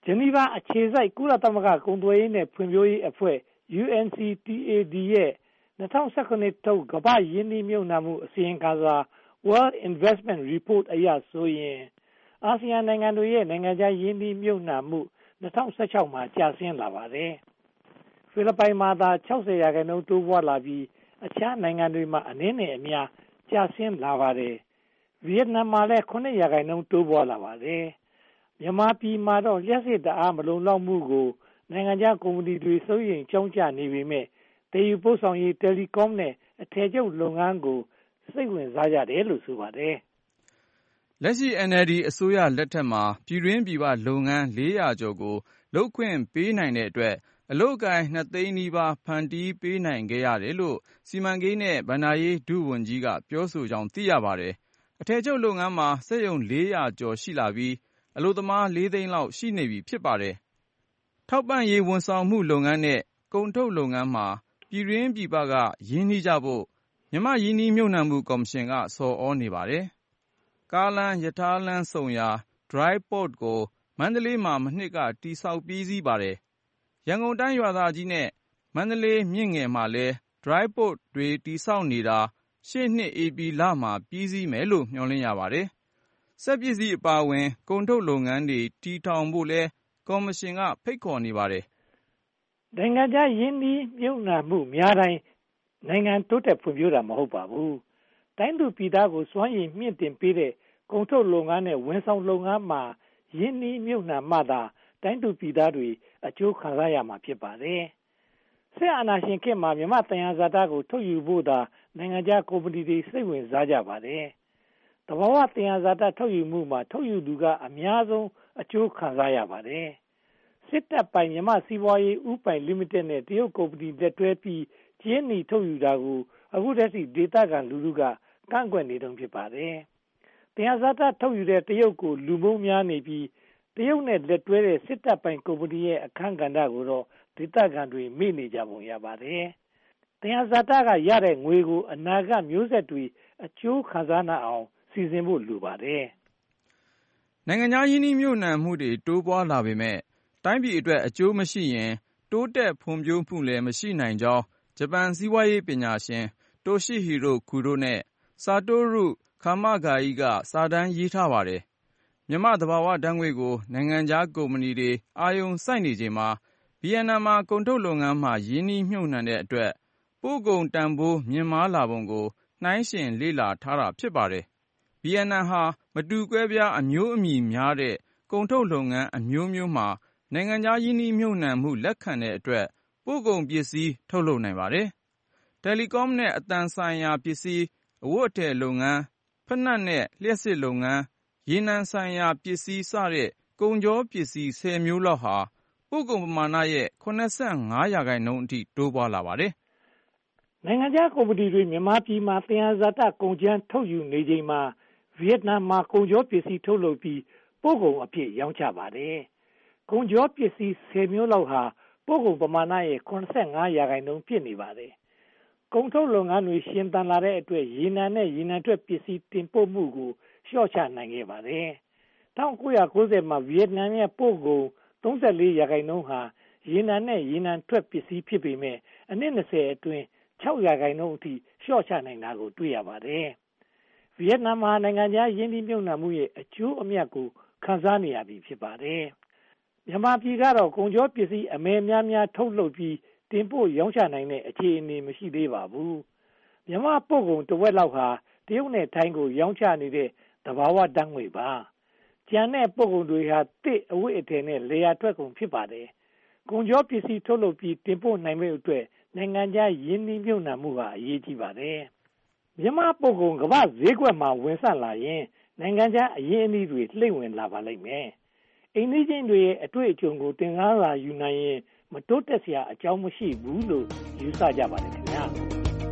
ဂျနီဗာအခြေစိုက်ကုလသမဂ္ဂကုန်သွယ်ရေးနဲ့ဖွံ့ဖြိုးရေးအဖွဲ့ U N C T A D ရဲ့၂၀၁၇ထုတ်ကမ္ဘာ့ယင်းနှီးမြှုပ်နှံမှုအစီရင်ခံစာ World Investment Report အရဆိုရင်အာဆီယံနိုင်ငံတွေရဲ့နိုင်ငံခြားယင်းနှီးမြှုပ်နှံမှု၂၀၁၆မှာကျဆင်းလာပါတယ်။ဖိလစ်ပိုင်မှာသာ၆၀ရာခိုင်နှုန်းတိုးပွားလာပြီးအခြားနိုင်ငံတွေမှာအနည်းနဲ့အများကျဆင်းလာပါတယ်။ဗီယက်နမ်မှာလည်း၇ရာခိုင်နှုန်းတိုးပွားလာပါတယ်။မြန်မာပြည်မှာတော့လျှပ်စစ်ဓာတ်အားမလုံလောက်မှုကိုနိုင်ငံခြားကုမ္ပဏီတွေစိုးရိမ်ကြောင်းကြနေပေမဲ့တည်ယူပို့ဆောင်ရေးတယ်လီကောမ်နဲ့အထည်ချုပ်လုပ်ငန်းကိုစိတ်ဝင်စားကြတယ်လို့ဆိုပါတယ်။လက်ရှိ N L D အစိုးရလက်ထက်မှာပြည်တွင်းပြည်ပလုပ်ငန်းလေးရာကျော်ကိုလုပ်ခွင့်ပေးနိုင်တဲ့အတွက်အလုပ်အကိုင်နှစ်သိန်းနီးပါးဖန်တီးပေးနိုင်ခဲ့ရတယ်လို့စီမံကိန်းနဲ့ဘဏ္ဍာရေးဒုဝန်ကြီးကပြောဆိုကြောင်းသိရပါတယ်။အထည်ချုပ်လုပ်ငန်းမှာစက်ရုံလေးရာကျော်ရှိလာပြီးအလုပ်သမားလေးသိန်းလောက်ရှိနေပြီဖြစ်ပါတယ်။ထောက်ပံ့ရေးဝန်ဆောင်မှုလုပ်ငန်းနဲ့ကုန်ထုတ်လုပ်ငန်းမှာပြည်တွင်းပြည်ပကရင်းနှီးကြဖို့မြန်မာ့ရင်းနှီးမြှုပ်နှံမှုကော်မရှင်ကဆော်ဩနေပါတယ်။ကားလမ်းရထားလမ်းဆုံရာ Dry Port ကိုမန္တလေးမှာမနှစ်ကတည်ဆောက်ပြီးစီးပါတယ်။ရန်ကုန်တိုင်းရွာသာကြီးနဲ့မန္တလေးမြင့်ငယ်မှာလည်း Dry Port တွေတည်ဆောက်နေတာရှေ့နှစ်ဧပြီလမှာပြီးစီးမယ်လို့မျှော်လင့်ရပါတယ်။စက်ပစ္စည်းအပါအဝင်ကုန်ထုတ်လုပ်ငန်းတွေတည်ထောင်ဖို့လဲကော်မရှင်ကဖိတ်ခေါ်နေပါတယ်။နိုင်ငံခြားယင်းနှီးမြှုပ်နှံမှုများတိုင်းနိုင်ငံတိုးတက်ဖွံ့ဖြိုးတာမဟုတ်ပါဘူး။တိုင်းသူပြည်သားကိုစွမ်းရည်မြင့်တင်ပေးတဲ့ကုန်ထုတ်လုပ်ငန်းနဲ့ဝန်ဆောင်လုပ်ငန်းမှာယင်းနှီးမြှုပ်နှံမှသာတိုင်းသူပြည်သားတွေအကျိုးခံစားရမှာဖြစ်ပါတယ်။ဆက်အာဏာရှင်ခေတ်မှာမြမသယံဇာတကိုထုတ်ယူဖို့သာနိုင်ငံခြားကုမ္ပဏီတွေစိတ်ဝင်စားကြပါတယ်။တဘာဝသယံဇာတထုတ်ယူမှုမှာထုတ်ယူသူကအများဆုံးအကျိုးခံစားရပါတယ်။စစ်တပ်ပိုင်မြမစီးပွားရေးဥပိုင်လိမိတက်နဲ့တရုတ်ကုမ္ပဏီလက်တွဲပြီးကျင်းနီထုတ်ယူတာကိုအခုတည်းကဒေသခံလူထုကကန့်ကွက်နေတုန်းဖြစ်ပါတယ်။သယံဇာတထုတ်ယူတဲ့တရုတ်ကိုလူမုန်းများနေပြီးတရုတ်နဲ့လက်တွဲတဲ့စစ်တပ်ပိုင်ကုမ္ပဏီရဲ့အခန်းကဏ္ဍကိုတော့ဒေသခံတွေမေ့နေကြပုံရပါတယ်။သယံဇာတကရတဲ့ငွေကိုအနာဂတ်မျိုးဆက်တွေအကျိုးခံစားနိုင်အောင်စီစဉ်ဖို့လိုပါတယ်။နိုင်ငံခြားယင်းနှီးမြှုပ်နှံမှုတွေတိုးပွားလာပေမဲ့တိုင်းပြည်အတွက်အကျိုးမရှိရင်တိုးတက်ဖွံ့ဖြိုးမှုလည်းမရှိနိုင်ကြောင်းဂျပန်စီးပွားရေးပညာရှင်တိုရှိဟီရိုကူရိုနဲ့ဆာတိုရုခါမဂါယီကစာတမ်းရေးထားပါတယ်။မြန်မာသဘာဝဓာတ်ငွေ့ကိုနိုင်ငံခြားကုမ္ပဏီတွေအာရုံစိုက်နေချိန်မှာဗီယက်နမ်မှာကုန်ထုတ်လုပ်ငန်းမှာရင်းနှီးမြှုပ်နှံတဲ့အတွက်ပို့ကုန်တန်ဖိုးမြင့်မားလာပုံကိုနှိုင်းယှဉ်လေ့လာထားတာဖြစ်ပါတယ်။ဗီယက်နမ်ဟာမတူကွဲပြားအမျိုးအမည်များတဲ့ကုန်ထုတ်လုပ်ငန်းအမျိုးမျိုးမှာနိုင်ငံခြားယင်းနှီးမြှုပ်နှံမှုလက်ခံတဲ့အတွက်ပို့ကုန်ပစ္စည်းထုတ်လုပ်နိုင်ပါတယ်။တယ်လီကောမ်နဲ့အသံဆိုင်ရာပစ္စည်းအဝတ်အထည်လုပ်ငန်းဖိနပ်နဲ့လျှပ်စစ်လုပ်ငန်းရေနံဆိုင်ရာပစ္စည်းစတဲ့ကုန်ကြောပစ္စည်းဆယ်မျိုးလောက်ဟာပို့ကုန်ပမာဏရဲ့၇၅ရာခိုင်နှုန်းအထိတိုးပွားလာပါတယ်။နိုင်ငံခြားကုမ္ပဏီတွေမြန်မာပြည်မှာသယံဇာတကုန်ကျန်းထုတ်ယူနေချိန်မှာဗီယက်နမ်မှာကုန်ကြောပစ္စည်းထုတ်လုပ်ပြီးပို့ကုန်အဖြစ်ရောင်းချပါတယ်။ကုန်ကြောပစ္စည်းဆယ်မျိုးလောက်ဟာပို့ကုန်ပမာဏရဲ့၇၅ရာခိုင်နှုန်းဖြစ်နေပါတယ်။ကုန်ထုတ်လုပ်ငန်းတွေရှင်သန်လာတဲ့အတွက်ရေနံနဲ့ရေနံထွက်ပစ္စည်းတင်ပို့မှုကိုလျှော့ချနိုင်ခဲ့ပါတယ်။၁၉၉၀မှာဗီယက်နမ်ရဲ့ပို့ကုန်၃၄ရာခိုင်နှုန်းဟာရေနံနဲ့ရေနံထွက်ပစ္စည်းဖြစ်ပေမဲ့အနှစ်၂၀အတွင်း၆ရာခိုင်နှုန်းအထိလျှော့ချနိုင်တာကိုတွေ့ရပါတယ်။ဗီယက်နမ်မှာနိုင်ငံခြားယင်းနှီးမြှုပ်နှံမှုရဲ့အကျိုးအမြတ်ကိုခံစားနေရပြီဖြစ်ပါတယ်။မြန်မာပြည်ကတော့ကုန်ကြောပစ္စည်းအမယ်များများထုတ်လုပ်ပြီးတင်ပို့ရောင်းချနိုင်တဲ့အခြေအနေမရှိသေးပါဘူး။မြန်မာပို့ကုန်တစ်ဝက်လောက်ဟာတရုတ်နဲ့ထိုင်းကိုရောင်းချနေတဲ့သဘာဝဓာတ်ငွေ့ပါ။ကျန်တဲ့ပို့ကုန်တွေဟာတစ်အဝတ်အထည်နဲ့လေယာထွက်ကုန်ဖြစ်ပါတယ်။ကုန်ကြောပစ္စည်းထုတ်လုပ်ပြီးတင်ပို့နိုင်မယ့်အတွက်နိုင်ငံခြားယင်းနှီးမြှုပ်နှံမှုဟာအရေးကြီးပါတယ်။မြန်မာပို့ကုန်ကမ္ဘာဈေးကွက်မှာဝင်ဆက်လာရင်နိုင်ငံခြားအရင်းအနှီးတွေလှိမ့်ဝင်လာပါလိမ့်မယ်။အိမ်နီးချင်းတွေရဲ့အတွေ့အကြုံကိုသင်ခန်းစာယူနိုင်ရင်မတိုးတက်စရာအကြောင်းမရှိဘူးလို့ယူဆကြပါတယ်ခင်ဗျာ။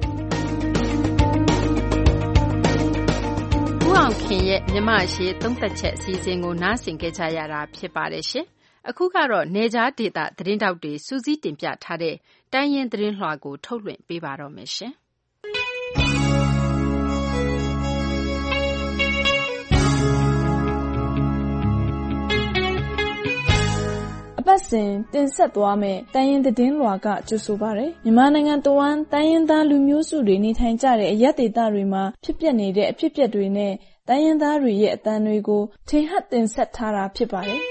ဦးအောင်ခင်ရဲ့မြမရှေးသုံးသက်ချက်အစီအစဉ်ကိုနားဆင်ကြကြရတာဖြစ်ပါတယ်ရှင်။အခုကတော့နေကြားဒေတာသတင်းတောက်တွေစူးစီးတင်ပြထားတဲ့တိုင်းရင်းသတင်းလွှာကိုထုတ်လွှင့်ပေးပါတော့မယ်ရှင်။ပတ်စဉ်တင်ဆက်သွားမယ့်တိုင်းရင်းသတင်းလွှာကကြိုဆိုပါရယ်မြန်မာနိုင်ငံတဝန်းတိုင်းရင်းသားလူမျိုးစုတွေနေထိုင်ကြတဲ့အရပ်ဒေသတွေမှာဖြစ်ပျက်နေတဲ့အဖြစ်အပျက်တွေနဲ့တိုင်းရင်းသားတွေရဲ့အသံတွေကိုထင်ဟပ်တင်ဆက်ထားတာဖြစ်ပါတယ်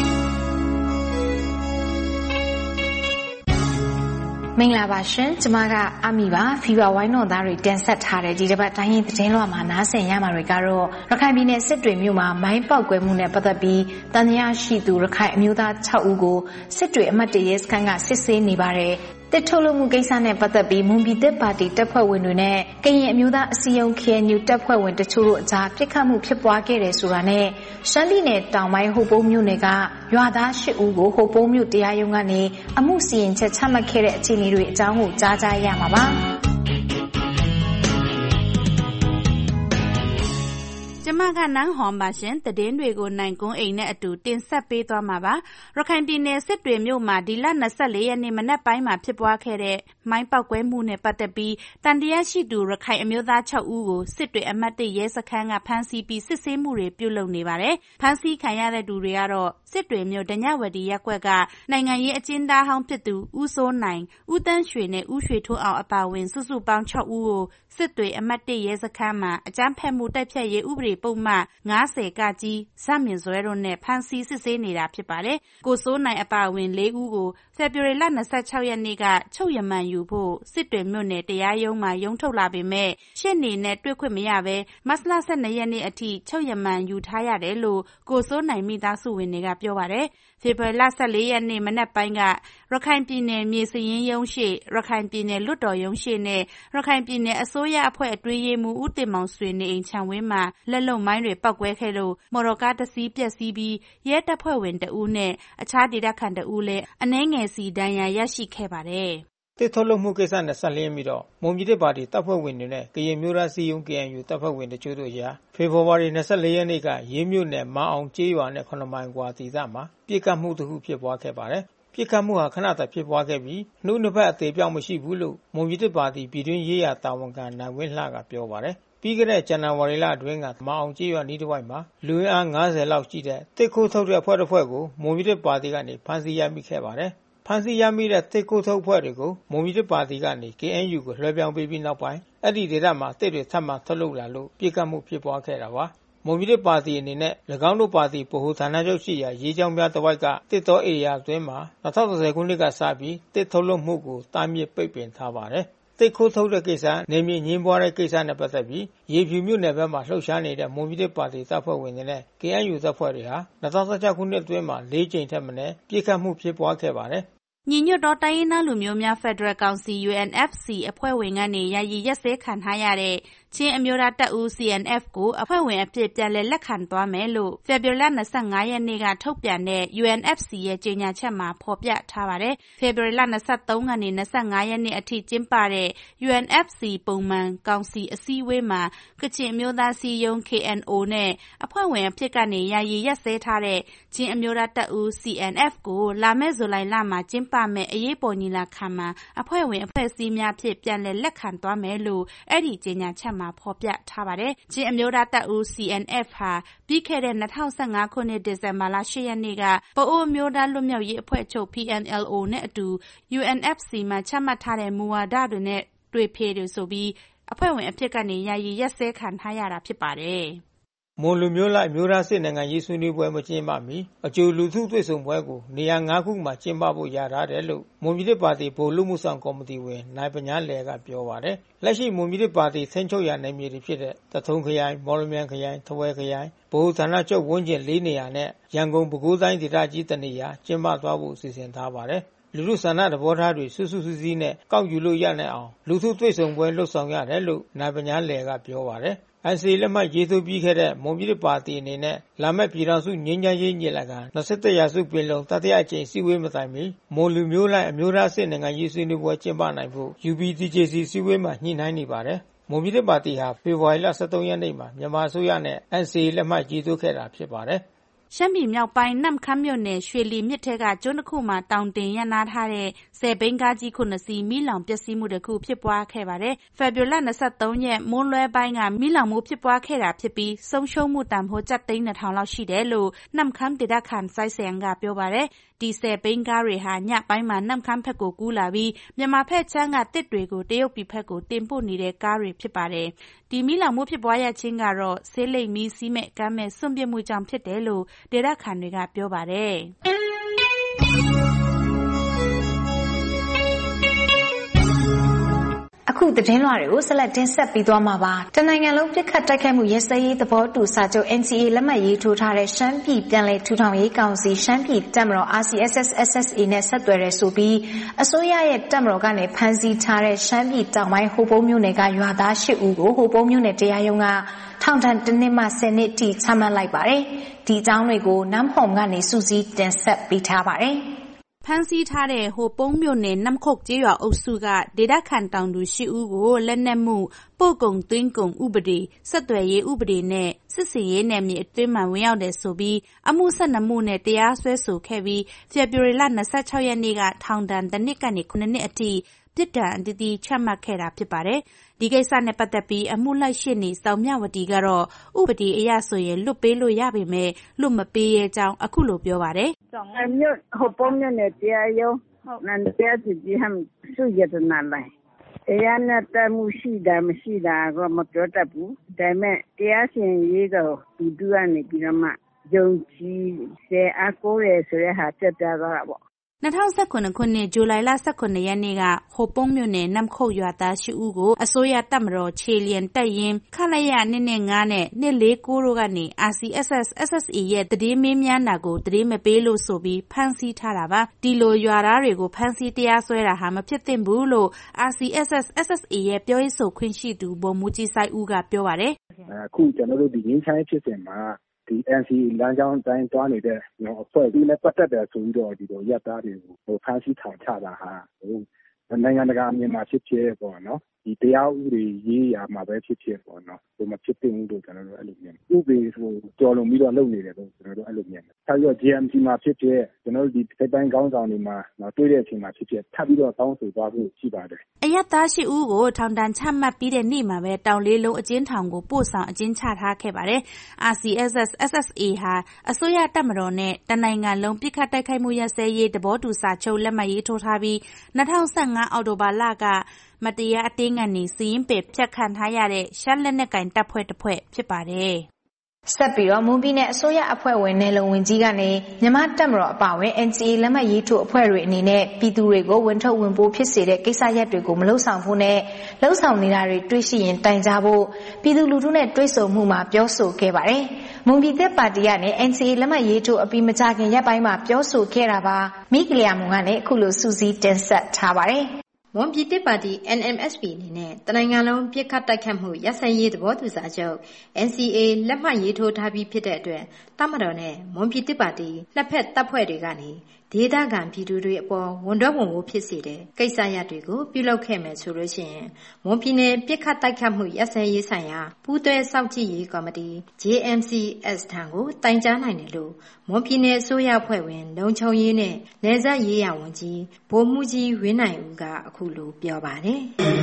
မင်္ဂလာပါရှင်ကျမကအမီပါဖီဗာဝိုင်းတော်သားတွေတင်ဆက်ထားတဲ့ဒီတစ်ပတ်တိုင်းရင်းသတင်းလွှာမှာနားဆင်ရမှာတွေကတော့ရခိုင်ပြည်နယ်စစ်တွေမြို့မှာမိုင်းပေါက်ကွဲမှုနဲ့ပတ်သက်ပြီးတန်တရားရှိသူရခိုင်အမျိုးသား၆ဦးကိုစစ်တွေအမှတ်တရရဲစခန်းကစစ်ဆေးနေပါတယ်တစ်ထုတ်လုပ်မှုကိစ္စနဲ့ပတ်သက်ပြီးမွန်ပြည်သစ်ပါတီတပ်ဖွဲ့ဝင်တွေနဲ့ကရင်အမျိုးသားအစည်းအရုံး K N U တပ်ဖွဲ့ဝင်တချို့တို့အကြားပြစ်ခတ်မှုဖြစ်ပွားခဲ့တယ်ဆိုတာနဲ့ရှမ်းပြည်နယ်တောင်ပိုင်းဟိုပုံးမြို့နယ်ကရွာသား၈ဦးကိုဟိုပုံးမြို့တရားရုံးကနေအမှုစီရင်ချက်ချမှတ်ခဲ့တဲ့အခြေအနေတွေအကြောင်းကိုကြားကြရမှာပါကျမကနန်းဟွန်ပါရှင်သတင်းတွေကိုနိုင်ကွန်းအိမ်နဲ့အတူတင်ဆက်ပေးသွားမှာပါရခိုင်ပြည်နယ်စစ်တွေမြို့မှာဒီလ၂၄ရက်နေ့မနက်ပိုင်းမှာဖြစ်ပွားခဲ့တဲ့မိုင်းပေါက်ကွဲမှုနဲ့ပတ်သက်ပြီးတန်တရားရှိသူရခိုင်အမျိုးသား၆ဦးကိုစစ်တွေအမှတ်၁ရဲစခန်းကဖမ်းဆီးပြီးစစ်ဆေးမှုတွေပြုလုပ်နေပါတယ်ဖမ်းဆီးခံရတဲ့သူတွေကတော့စစ်တွေမြို့ဒညဝတီရပ်ကွက်ကနိုင်ငံရေးအကျဉ်းသားဟောင်းဖြစ်သူဦးစိုးနိုင်ဦးတန်းရွှေနဲ့ဦးရွှေထွန်းအောင်အပါအဝင်စုစုပေါင်း၆ဦးကိုစစ်တွေအမှတ်၁ရဲစခန်းမှာအကြမ်းဖက်မှုတိုက်ဖျက်ရေးဥပဒေပုံမှန်၅၀ကကြီးဇမြင့်ဇွဲတို့နဲ့ဖမ်းဆီးစစ်ဆေးနေတာဖြစ်ပါတယ်။ကိုစိုးနိုင်အပါအဝင်၄ဦးကိုဖေဖော်ဝါရီလ၂၆ရက်နေ့ကချုပ်ရမန်ယူဖို့စစ်တွေမြို့နယ်တရားရုံးမှာရုံးထုတ်လာပေမဲ့ရှေ့နေနဲ့တွေ့ခွင့်မရဘဲမတ်လ၁၂ရက်နေ့အထိချုပ်ရမန်ယူထားရတယ်လို့ကိုစိုးနိုင်မိသားစုဝင်တွေကပြောပါတယ်။ဖေဖော်ဝါရီလ၁၄ရက်နေ့မနက်ပိုင်းကရခိုင်ပြည်နယ်မြေစရင်းရုံးရှိရခိုင်ပြည်နယ်လွတ်တော်ရုံးရှိနဲ့ရခိုင်ပြည်နယ်အစိုးရအဖွဲ့အတွင်းရေးမှူးဦးတင်မောင်ဆွေနေအိမ်ခြံဝင်းမှာလက်လုံမိုင်းတွေပောက်ကွဲခဲ့လို့မော်တော်ကားတစ်စီးပျက်စီးပြီးရဲတပ်ဖွဲ့ဝင်တဦးနဲ့အခြားဒေသခံတဦးလည်းအနည်းငယ်စီဒဏ်ရာရရှိခဲ့ပါတယ်။တစ်ထုတ်လုပ်မှုကိစ္စနဲ့ဆက်လျင်းပြီးတော့မွန်ပြည်သစ်ပါတီတပ်ဖွဲ့ဝင်တွေနဲ့ကရင်မျိုးသားစီယုံ K N U တပ်ဖွဲ့ဝင်တချို့တို့ရာဖေဖော်ဝါရီ၂၄ရက်နေ့ကရေးမြို့နယ်မအောင်ကျေးရွာနဲ့၇မိုင်ကွာဒေသမှာပြစ်ခတ်မှုတစ်ခုဖြစ်ပွားခဲ့ပါတယ်။ပြစ်ခတ်မှုဟာခဏတာဖြစ်ပွားခဲ့ပြီးနှုတ်နှစ်ဖက်အသေးပြောင်းမရှိဘူးလို့မွန်ပြည်သစ်ပါတီပြည်တွင်းရေးရာတာဝန်ခံနိုင်ဝင်းလှကပြောပါတယ်။ပြီးခဲ့တဲ့ဇန်နဝါရီလအတွင်းကမအောင်ကျေးရွာနီးတစ်ဝိုက်မှာလူအင်အား၅၀လောက်ရှိတဲ့တစ်ခိုးထုတ်တဲ့အဖွဲ့တစ်ဖွဲ့ကိုမွန်ပြည်သစ်ပါတီကနေဖမ်းဆီးရမိခဲ့ပါတယ်။ဖမ်းဆီးရမိတဲ့တစ်ခိုးထုတ်အဖွဲ့တွေကိုမွန်ပြည်သစ်ပါတီကနေ K N U ကိုလွှဲပြောင်းပေးပြီးနောက်ပိုင်းအဲ့ဒီဒေသမှာတစ်တွေထပ်မံထုတ်လုပ်လာလို့ပြစ်ခတ်မှုဖြစ်ပွားခဲ့တာပါ။မွန်ပြည်သစ်ပါတီအနေနဲ့၎င်းတို့ပါတီဗဟိုဌာနချုပ်ရှိရာရေးချောင်းပြတစ်ဝိုက်ကတစ်တော်ဧရိယာအတွင်းမှာ၂၀၁၀ခုနှစ်ကစပြီးတစ်ထုတ်လုပ်မှုကိုတားမြစ်ပိတ်ပင်ထားပါတယ်။တစ်ခိုးထုတ်တဲ့ကိစ္စနေမြေငင်းပွားတဲ့ကိစ္စနဲ့ပတ်သက်ပြီးရေဖြူမြို့နယ်ဘက်မှာလှုပ်ရှားနေတဲ့မွန်ပြည်သစ်ပါတီတပ်ဖွဲ့ဝင်တွေနဲ့ K N U တပ်ဖွဲ့တွေဟာ၂၀၁၆ခုနှစ်အတွင်းမှာ၄ကြိမ်ထက်မနည်းပြစ်ခတ်မှုဖြစ်ပွားခဲ့ပါတယ်။ညီညွတ်သောတိုင်းရင်းသားလူမျိုးများဖက်ဒရယ်ကောင်စီ U N F C အဖွဲ့ဝင်ကနေယာယီရက်စဲခံထားရတဲ့ချင်းအမျိုးသားတပ်ဦး C N F ကိုအဖွဲ့ဝင်အဖြစ်ပြန်လည်လက်ခံသွားမယ်လို့ဖေဖော်ဝါရီလ၂၅ရက်နေ့ကထုတ်ပြန်တဲ့ U N F C ရဲ့ကြေညာချက်မှာဖော်ပြထားပါတယ်။ဖေဖော်ဝါရီလ၂၃ကနေ၂၅ရက်နေ့အထိကျင်းပတဲ့ U N F C ပုံမှန်ကောင်စီအစည်းအဝေးမှာကချင်အမျိုးသားစီယုံ K N O နဲ့အဖွဲ့ဝင်အဖြစ်ကနေယာယီရက်စဲထားတဲ့ချင်းအမျိုးသားတပ်ဦး C N F ကိုလာမယ့်ဇူလိုင်လမှာကျင်းပမယ့်အရေးပေါ်ညီလာခံမှာအဖွဲ့ဝင်အဖွဲ့အစည်းများဖြစ်ပြန်လည်လက်ခံသွားမယ်လို့အဲ့ဒီကြေညာချက်မှာဖော်ပြထားပါတယ်။ချင်းအမျိုးသားတပ်ဦး C N F ဟာပြီးခဲ့တဲ့၂၀၁၅ခုနှစ်ဒီဇင်ဘာလ၈ရက်နေ့ကပအိုးအမျိုးသားလွတ်မြောက်ရေးအဖွဲ့ချုပ် P N L O နဲ့အတူ U N F C မှာချမှတ်ထားတဲ့မူဝါဒတွေနဲ့တွေ့ဖည်တယ်ဆိုပြီးအဖွဲ့ဝင်အဖြစ်ကနေယာယီရက်စဲခံထားရတာဖြစ်ပါတယ်။မွန်လူမျိုးလိုက်မျိုးသားစစ်နိုင်ငံရေးဆွေးနွေးပွဲမကျင်းပမီအကျိုးလူထုတွေ့ဆုံပွဲကိုနေရာ၅ခုမှာကျင်းပဖို့ရထားတယ်လို့မွန်ပြည်သစ်ပါတီဗိုလ်လူမှုဆောင်ကော်မတီဝင်နိုင်ပညာလယ်ကပြောပါတယ်။လက်ရှိမွန်ပြည်သစ်ပါတီဆင်းချုပ်ရနိုင်မြေတွေဖြစ်တဲ့တထုံခရိုင်မော်လမြိုင်ခရိုင်ထဝယ်ခရိုင်ဗဟိုဌာနချုပ်ဝန်းကျင်၄နေရာနဲ့ရန်ကုန်ပဲခူးတိုင်းဒေသကြီးတနေရာကျင်းပသွားဖို့စီစဉ်ထားပါတယ်။လူထုဆန္ဒသဘောထားတွေစွတ်စွတ်စည်းစည်းနဲ့ကောက်ယူလို့ရနိုင်အောင်လူထုတွေ့ဆုံပွဲလှုပ်ဆောင်ရတယ်လို့နိုင်ပညာလယ်ကပြောပါတယ်။ N C A လက်မှတ်ရေးထိုးပြီးခဲ့တဲ့မွန်ပြည်သစ်ပါတီအနေနဲ့လာမယ့်ပြည်ထောင်စုငြိမ်းချမ်းရေးညီလာခံ၂၁ရာစုပင်လုံတတိယအကြိမ်စည်းဝေးမတိုင်မီမွန်လူမျိုးလိုက်အမျိုးသားစစ်နိုင်ငံရေးဆွေးနွေးပွဲကျင်းပနိုင်ဖို့ U P D J C စည်းဝေးမှာညှိနှိုင်းနေပါတယ်။မွန်ပြည်သစ်ပါတီဟာဖေဖော်ဝါရီလ၁၃ရက်နေ့မှာမြန်မာအစိုးရနဲ့ N C A လက်မှတ်ရေးထိုးခဲ့တာဖြစ်ပါတယ်။ရှမ်းပြည်မြောက်ပိုင်းနမ့်ခမ်းမြို့နယ်ရွှေလီမြစ်ထဲကကျွန်းတစ်ခုမှာတောင်တင်ရပ်နားထားတဲ့ဆယ်ဘီးကားကြီးခုနှစ်စီးမီးလောင်ပျက်စီးမှုတစ်ခုဖြစ်ပွားခဲ့ပါတယ်။ဖေဖော်ဝါရီလ၂၃ရက်မွန်းလွဲပိုင်းကမီးလောင်မှုဖြစ်ပွားခဲ့တာဖြစ်ပြီးဆုံးရှုံးမှုတန်ဖိုးကျပ်သိန်း၂ထောင်လောက်ရှိတယ်လို့နမ့်ခမ်းဒေသခံစိုက်ဆန်ကပြောပါတယ်။ဒီဇယ်ဘိန်းကားတွေဟာညပိုင်းမှာနမ့်ခမ်းဘက်ကိုကူးလာပြီးမြန်မာဘက်ခြမ်းကတစ်တွေကိုတရုတ်ပြည်ဘက်ကိုတင်ပို့နေတဲ့ကားတွေဖြစ်ပါတယ်။ဒီမီးလောင်မှုဖြစ်ပွားရခြင်းကတော့ဆေးလိပ်မီးစီးမဲ့ကမ်းမဲ့စွန့်ပစ်မှုကြောင့်ဖြစ်တယ်လို့ဒေသခံတွေကပြောပါတယ်။အခုသတင်းလွှာတွေကိုဆက်လက်တင်ဆက်ပေးသွားမှာပါ။တနိုင်ငံလုံးပြစ်ခတ်တိုက်ခိုက်မှုရဲစဲရေးသဘောတူစာချုပ် N C A လက်မှတ်ရေးထိုးထားတဲ့ရှမ်းပြည်ပြည်လဲထူထောင်ရေးကောင်စီရှမ်းပြည်တပ်မတော် R C S S S S A နဲ့ဆက်သွယ်ရဆိုပြီးအစိုးရရဲ့တပ်မတော်ကနေဖမ်းဆီးထားတဲ့ရှမ်းပြည်တောင်ပိုင်းဟိုပုံးမြို့နယ်ကရွာသား၈ဦးကိုဟိုပုံးမြို့နယ်တရားရုံးကထောင်ဒဏ်တစ်နှစ်မှဆယ်နှစ်ထိချမှတ်လိုက်ပါတယ်။ဒီအကြောင်းတွေကိုနမ်ဟုံကနေစူးစီးတင်ဆက်ပေးထားပါတယ်။ဖမ်းဆီးထားတဲ့ဟိုပုံးမြို့နယ်နမ်ခုတ်ကျေးရွာအုပ်စုကဒေသခံတောင်သူ၈ဦးကိုလက်နက်မှုပို့ကုန်သွင်းကုန်ဥပဒေဆက်သွယ်ရေးဥပဒေနဲ့စစ်စင်ရေးနယ်မြေအတွင်းမှာဝင်ရောက်တယ်ဆိုပြီးအမှု၁၂မှုနဲ့တရားစွဲဆိုခဲ့ပြီးဖေဖော်ဝါရီလ၂၆ရက်နေ့ကထောင်ဒဏ်တစ်နှစ်ကနေခုနှစ်နှစ်အထိပြစ်ဒဏ်အသီးသီးချမှတ်ခဲ့တာဖြစ်ပါတယ်။ဒီကိစ္စနဲ့ပတ်သက်ပြီးအမှုလိုက်ရှေ့နေစောင်မြဝတီကတော့ဥပဒေအရဆိုရင်လွတ်ပေးလို့ရပေမဲ့လွတ်မပေးရဲကြောင်းအခုလိုပြောပါတယ်။မြို့ဟိုပုံးမြို့နယ်တရားရုံးနန်တရားသူကြီးဟမ်စုရတနာလိုက်။တရားနဲ့တမှုရှိတာမရှိတာကမပြောတတ်ဘူး။ဒါပေမဲ့တရားရှင်ရေးတော့ဒီတူကနေပြီးတော့မှယုံကြည်စေအကိုရဲဆိုတဲ့ဟာပြတ်ပြသွားတာပေါ့။၂၀၁၇ခုနှစ်ဇူလိုင်လ၁၇ရက်နေ့ကဟိုပုံးမြို့နယ်နမ်ခုတ်ရွာသား၈ဦးကိုအစိုးရတပ်မတော်ခြေလျင်တပ်ရင်းခလရ၂၂၅နဲ့၂၄၉တို့ကနေ R C S S S S A ရဲ့သတင်းမင်းမြန်းတာကိုသတင်းမပေးလို့ဆိုပြီးဖမ်းဆီးထားတာပါ။ဒီလိုရွာသားတွေကိုဖမ်းဆီးတရားစွဲတာဟာမဖြစ်သင့်ဘူးလို့ R C S S S S A ရဲ့ပြောရေးဆိုခွင့်ရှိသူဗိုလ်မှူးကြီးစိုက်ဦးကပြောပါတယ်။အခုကျွန်တော်တို့ဒီငင်းချိုင်းဖြစ်စဉ်မှာဒီ N C A လမ်းကြောင်းတိုင်းတွားနေတဲ့အဖွဲ့အစည်းနဲ့ပတ်သက်တယ်ဆိုပြီးတော့ဒီလိုရပ်သားတွေကိုဖမ်းဆီးထောင်ချတာဟာနိုင်ငံတကာအမြင်မှာဖြစ်ဖြစ်ပေါ့နော်ဒီတရားဥပဒေရေးရာမှာပဲဖြစ်ဖြစ်ပေါ့နော်ဒီမှာဖြစ်တင်လို့ကျွန်တော်တို့အဲ့လိုမြင်ဥပဒေဆိုကြော်လွန်ပြီးတော့လုပ်နေတယ်လို့ကျွန်တော်တို့အဲ့လိုမြင်တယ်။ဆက်ပြီးတော့ J M C မှာဖြစ်ဖြစ်ကျွန်တော်တို့ဒီစိတ်ပိုင်းကောင်းဆောင်တွေမှာတွေ့တဲ့အချိန်မှာဖြစ်ဖြစ်ထပ်ပြီးတော့တောင်းဆိုသွားဖို့ရှိပါတယ်။အရက်သား၈ဦးကိုထောင်ဒဏ်ချမှတ်ပြီးတဲ့နေ့မှာပဲတောင်လေးလုံးအကျဉ်းထောင်ကိုပို့ဆောင်အကျဉ်းချထားခဲ့ပါတယ်။ R C S S S S A ဟာအစိုးရတပ်မတော်နဲ့တနိုင်ငံလုံးပြစ်ခတ်တိုက်ခိုက်မှုရပ်စဲရေးသဘောတူစာချုပ်လက်မှတ်ရေးထိုးထားပြီး၂၀၁၅အောက်တိုဘာလကမတရားအတင်းကနေစီရင်ပယ်ဖြတ်ခံထားရတဲ့ရှမ်းလက်နက်ကင်တပ်ဖွဲ့တစ်ဖွဲ့ဖြစ်ပါတယ်။ဆက်ပြီးတော့မွန်ပြည်နယ်အစိုးရအဖွဲ့ဝင်နယ်လုံဝင်ကြီးကနေမြန်မာတပ်မတော်အပါအဝင် N C A လက်မှတ်ရေးထိုးအဖွဲ့တွေအနေနဲ့ပြည်သူတွေကိုဝန်ထုတ်ဝန်ပိုးဖြစ်စေတဲ့ကိစ္စရပ်တွေကိုမလုပ်ဆောင်ဖို့နဲ့လှုံ့ဆော်နေတာတွေတွေ့ရှိရင်တိုင်ကြားဖို့ပြည်သူလူထုနဲ့တွေ့ဆုံမှုမှာပြောဆိုခဲ့ပါတယ်။မွန်ပြည်သက်ပါတီကနေ N C A လက်မှတ်ရေးထိုးအပြီးမကြခင်ရက်ပိုင်းမှာပြောဆိုခဲ့တာပါ။မိကလျာမွန်ကနေအခုလိုစူးစီးတင်ဆက်ထားပါတယ်။မွန်ပြည်သက်ပါတီ N M S P အနေနဲ့တနိုင်ငံလုံးပြစ်ခတ်တိုက်ခတ်မှုရပ်စဲရေးသဘောတူစာချုပ် N C A လက်မှတ်ရေးထိုးထားပြီးဖြစ်တဲ့အတွက်တပ်မတော်နဲ့မွန်ပြည်သက်ပါတီလက်ဖက်တပ်ဖွဲ့တွေကနေဒေသခံပြည်သူတွေအပေါ်ဝန်တော့ဝန်ကိုဖြစ်စေတဲ့ကိစ္စရပ်တွေကိုပြုလုပ်ခဲ့မယ်ဆိုလို့ရှိရင်မွန်ပြည်နယ်ပြစ်ခတ်တိုက်ခတ်မှုရပ်စဲရေးဆိုင်ရာပူးတွဲစောင့်ကြည့်ရေးကော်မတီ J M C S ထံကိုတိုင်ကြားနိုင်တယ်လို့မွန်ပြည်နယ်အစိုးရအဖွဲ့ဝင်လုံခြုံရေးနဲ့နယ်စပ်ရေးရာဝန်ကြီးဗိုလ်မှူးကြီးဝင်းနိုင်ဦးကအခုလိုပြောပါတယ်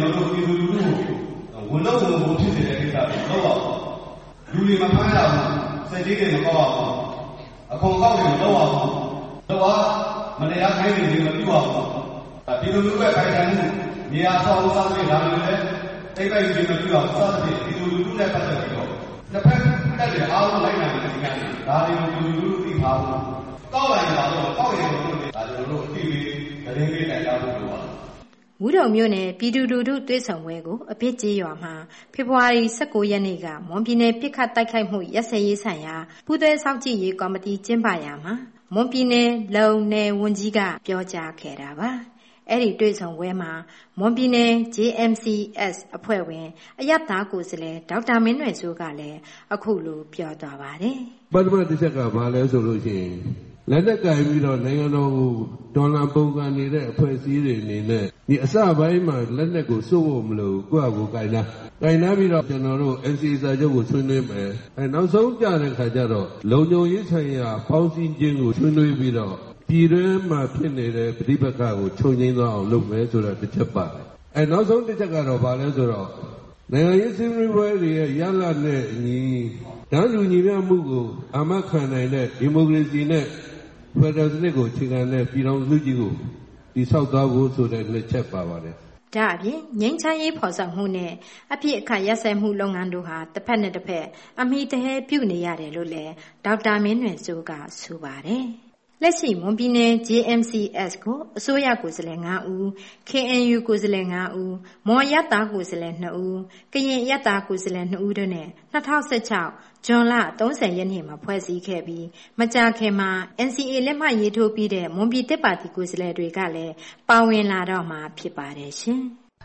။ဝန်တော့ဝန်ကိုဖြစ်စေတဲ့ကိစ္စတွေတော့လူတွေမဖမ်းရဘူးစက်ကြီးတွေမကောက်အောင်အခွန်ကောက်တွေမလုပ်အောင်တော့မတရားခိုင်းနေတယ်မပြုအောင်ဒီလိုမျိုးပဲခိုင်ခံမှုနေရာဆောင်ဆောင်တွေလာလို့လည်းတိတ်ပိုက်ယူမပြုအောင်စသဖြင့်ဒီလိုလူလူနဲ့ပတ်သက်ပြီးတော့တစ်ဖက်တက်တွေအားလုံးလိုက်နိုင်တဲ့ဒီကနေ့ဒါတွေကိုလူလူသိထားဖို့ကောက်လိုက်တာတော့ကောက်ရင်လို့ဒါကျွန်တော်တို့အတိအကျသတင်းလေးနဲ့ကြားဖို့လိုပါတယ်မူးတုံမြို့နယ်ပြည်သူလူထုတွေ့ဆုံပွဲကိုအပြစ်ကြီးရွာမှာဖေဖော်ဝါရီ၁၉ရက်နေ့ကမွန်ပြည်နယ်ပြစ်ခတ်တိုက်ခိုက်မှုရပ်စဲရေးဆိုင်ရာပူးတွဲစောင့်ကြည့်ရေးကော်မတီကျင်းပရာမှာမွန်ပြည်နယ်လုံနယ်ဝန်ကြီးကပြောကြားခဲ့တာပါအဲ့ဒီတွေ့ဆုံပွဲမှာမွန်ပြည်နယ် J M C S အဖွဲ့ဝင်အရသာကိုယ်စားလှယ်ဒေါက်တာမင်းနွယ်စိုးကလည်းအခုလိုပြောသွားပါတယ်ပထမတစ်ချက်ကဘာလဲဆိုလို့ရှိရင်လက်နက်ကင်ပြီးတော့နိုင်ငံတော်ကိုဒေါ်လာပုံကန်နေတဲ့အဖွဲ့အစည်းတွေအနေနဲ့ဒီအစပိုင်းမှာလက်နက်ကိုစိုးဖို့မလို့ကိုယ့်အကိုကင်တာကင်နာပြီးတော့ကျွန်တော်တို့ N C A စာချုပ်ကိုဆွေးနွေးမယ်အဲနောက်ဆုံးကြတဲ့ခါကျတော့လုံခြုံရေးဆိုင်ရာပေါင်းစည်းခြင်းကိုဆွေးနွေးပြီးတော့ပြည်တွင်းမှာဖြစ်နေတဲ့ပဋိပက္ခကိုချုပ်ငြိမ်းသွားအောင်လုပ်မယ်ဆိုတာတစ်ချက်ပါတယ်အဲနောက်ဆုံးတစ်ချက်ကတော့ဘာလဲဆိုတော့နိုင်ငံရေးစည်းဝေးပွဲတွေရဲ့ရလဒ်နဲ့အညီတန်းတူညီမျှမှုကိုအာမခံနိုင်တဲ့ဒီမိုကရေစီနဲ့ဖက်ဒရယ်စနစ်ကိုအခြေခံတဲ့ပြည်ထောင်စုကြီးကိုတည်ဆောက်သွားဖို့ဆိုတဲ့နှစ်ချက်ပါပါတယ်ဒါအပြင်ငြိမ်းချမ်းရေးဖော်ဆောင်မှုနဲ့အပြည့်အခါရပ်စဲမှုလုပ်ငန်းတို့ဟာတစ်ဖက်နဲ့တစ်ဖက်အမိတဟဲပြုနေရတယ်လို့လည်းဒေါက်တာမင်းလွင်စိုးကဆိုပါတယ်လက်ရှိမွန်ပြည်နယ် ဂျေ အမ် စီ အက်စ် ကိုအစိုးရကိုယ်စားလှယ်၅ဦး ကေ အန် ယူ ကိုယ်စားလှယ်၅ဦးမွန်ရပ်သားကိုယ်စားလှယ်၂ဦးကရင်ရပ်သားကိုယ်စားလှယ်၂ဦးတို့နဲ့၂၀၁၆ဇွန်လ၃၀ရက်နေ့မှာဖွဲ့စည်းခဲ့ပြီးမကြာခင်မှာ အန် စီ အေ လက်မှတ်ရေးထိုးပြီးတဲ့မွန်ပြည်သစ်ပါတီကိုယ်စားလှယ်တွေကလည်းပါဝင်လာတော့မှာဖြစ်ပါတယ်ရှင်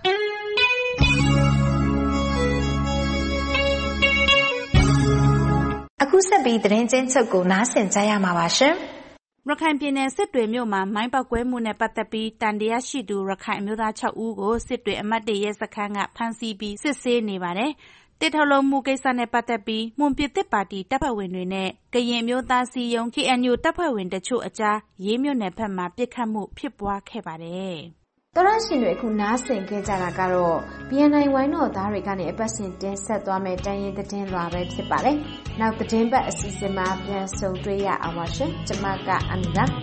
အခုဆက်ပြီးသတင်းချင်းချုပ်ကိုနားဆင်ကြရမှာပါရှင်ရခိုင်ပြည်နယ်စစ်တွေမြို့မှာမိုင်းပေါက်ကွဲမှုနဲ့ပတ်သက်ပြီးတန်တရားရှိသူရခိုင်အမျိုးသား၆ဦးကိုစစ်တွေအမှတ်၁ရဲစခန်းကဖမ်းဆီးပြီးစစ်ဆေးနေပါတယ်။တစ်ထုတ်လုံးမှုကိစ္စနဲ့ပတ်သက်ပြီးမွန်ပြည်သစ်ပါတီတပ်ဖွဲ့ဝင်တွေနဲ့ကရင်အမျိုးသားစီယုံ ကေ အန် ယူ တပ်ဖွဲ့ဝင်တချို့အကြားရေးမြို့နယ်ဘက်မှာပစ်ခတ်မှုဖြစ်ပွားခဲ့ပါတယ်။တော်ရရှင်တွေအခုနားဆင်ခဲ့ကြတာကတော့ ဘီ အန် အိုင် ဝိုင်းတော်သားတွေကနေအပတ်စဉ်တင်ဆက်သွားမယ့်တန်ရင်သတင်းလွှာပဲဖြစ်ပါတယ်။နောက်သတင်းပတ်အစီအစဉ်မှာပြန်ဆုံတွေ့ရအောင်ပါရှင်။ကျွန်မကအမီပါ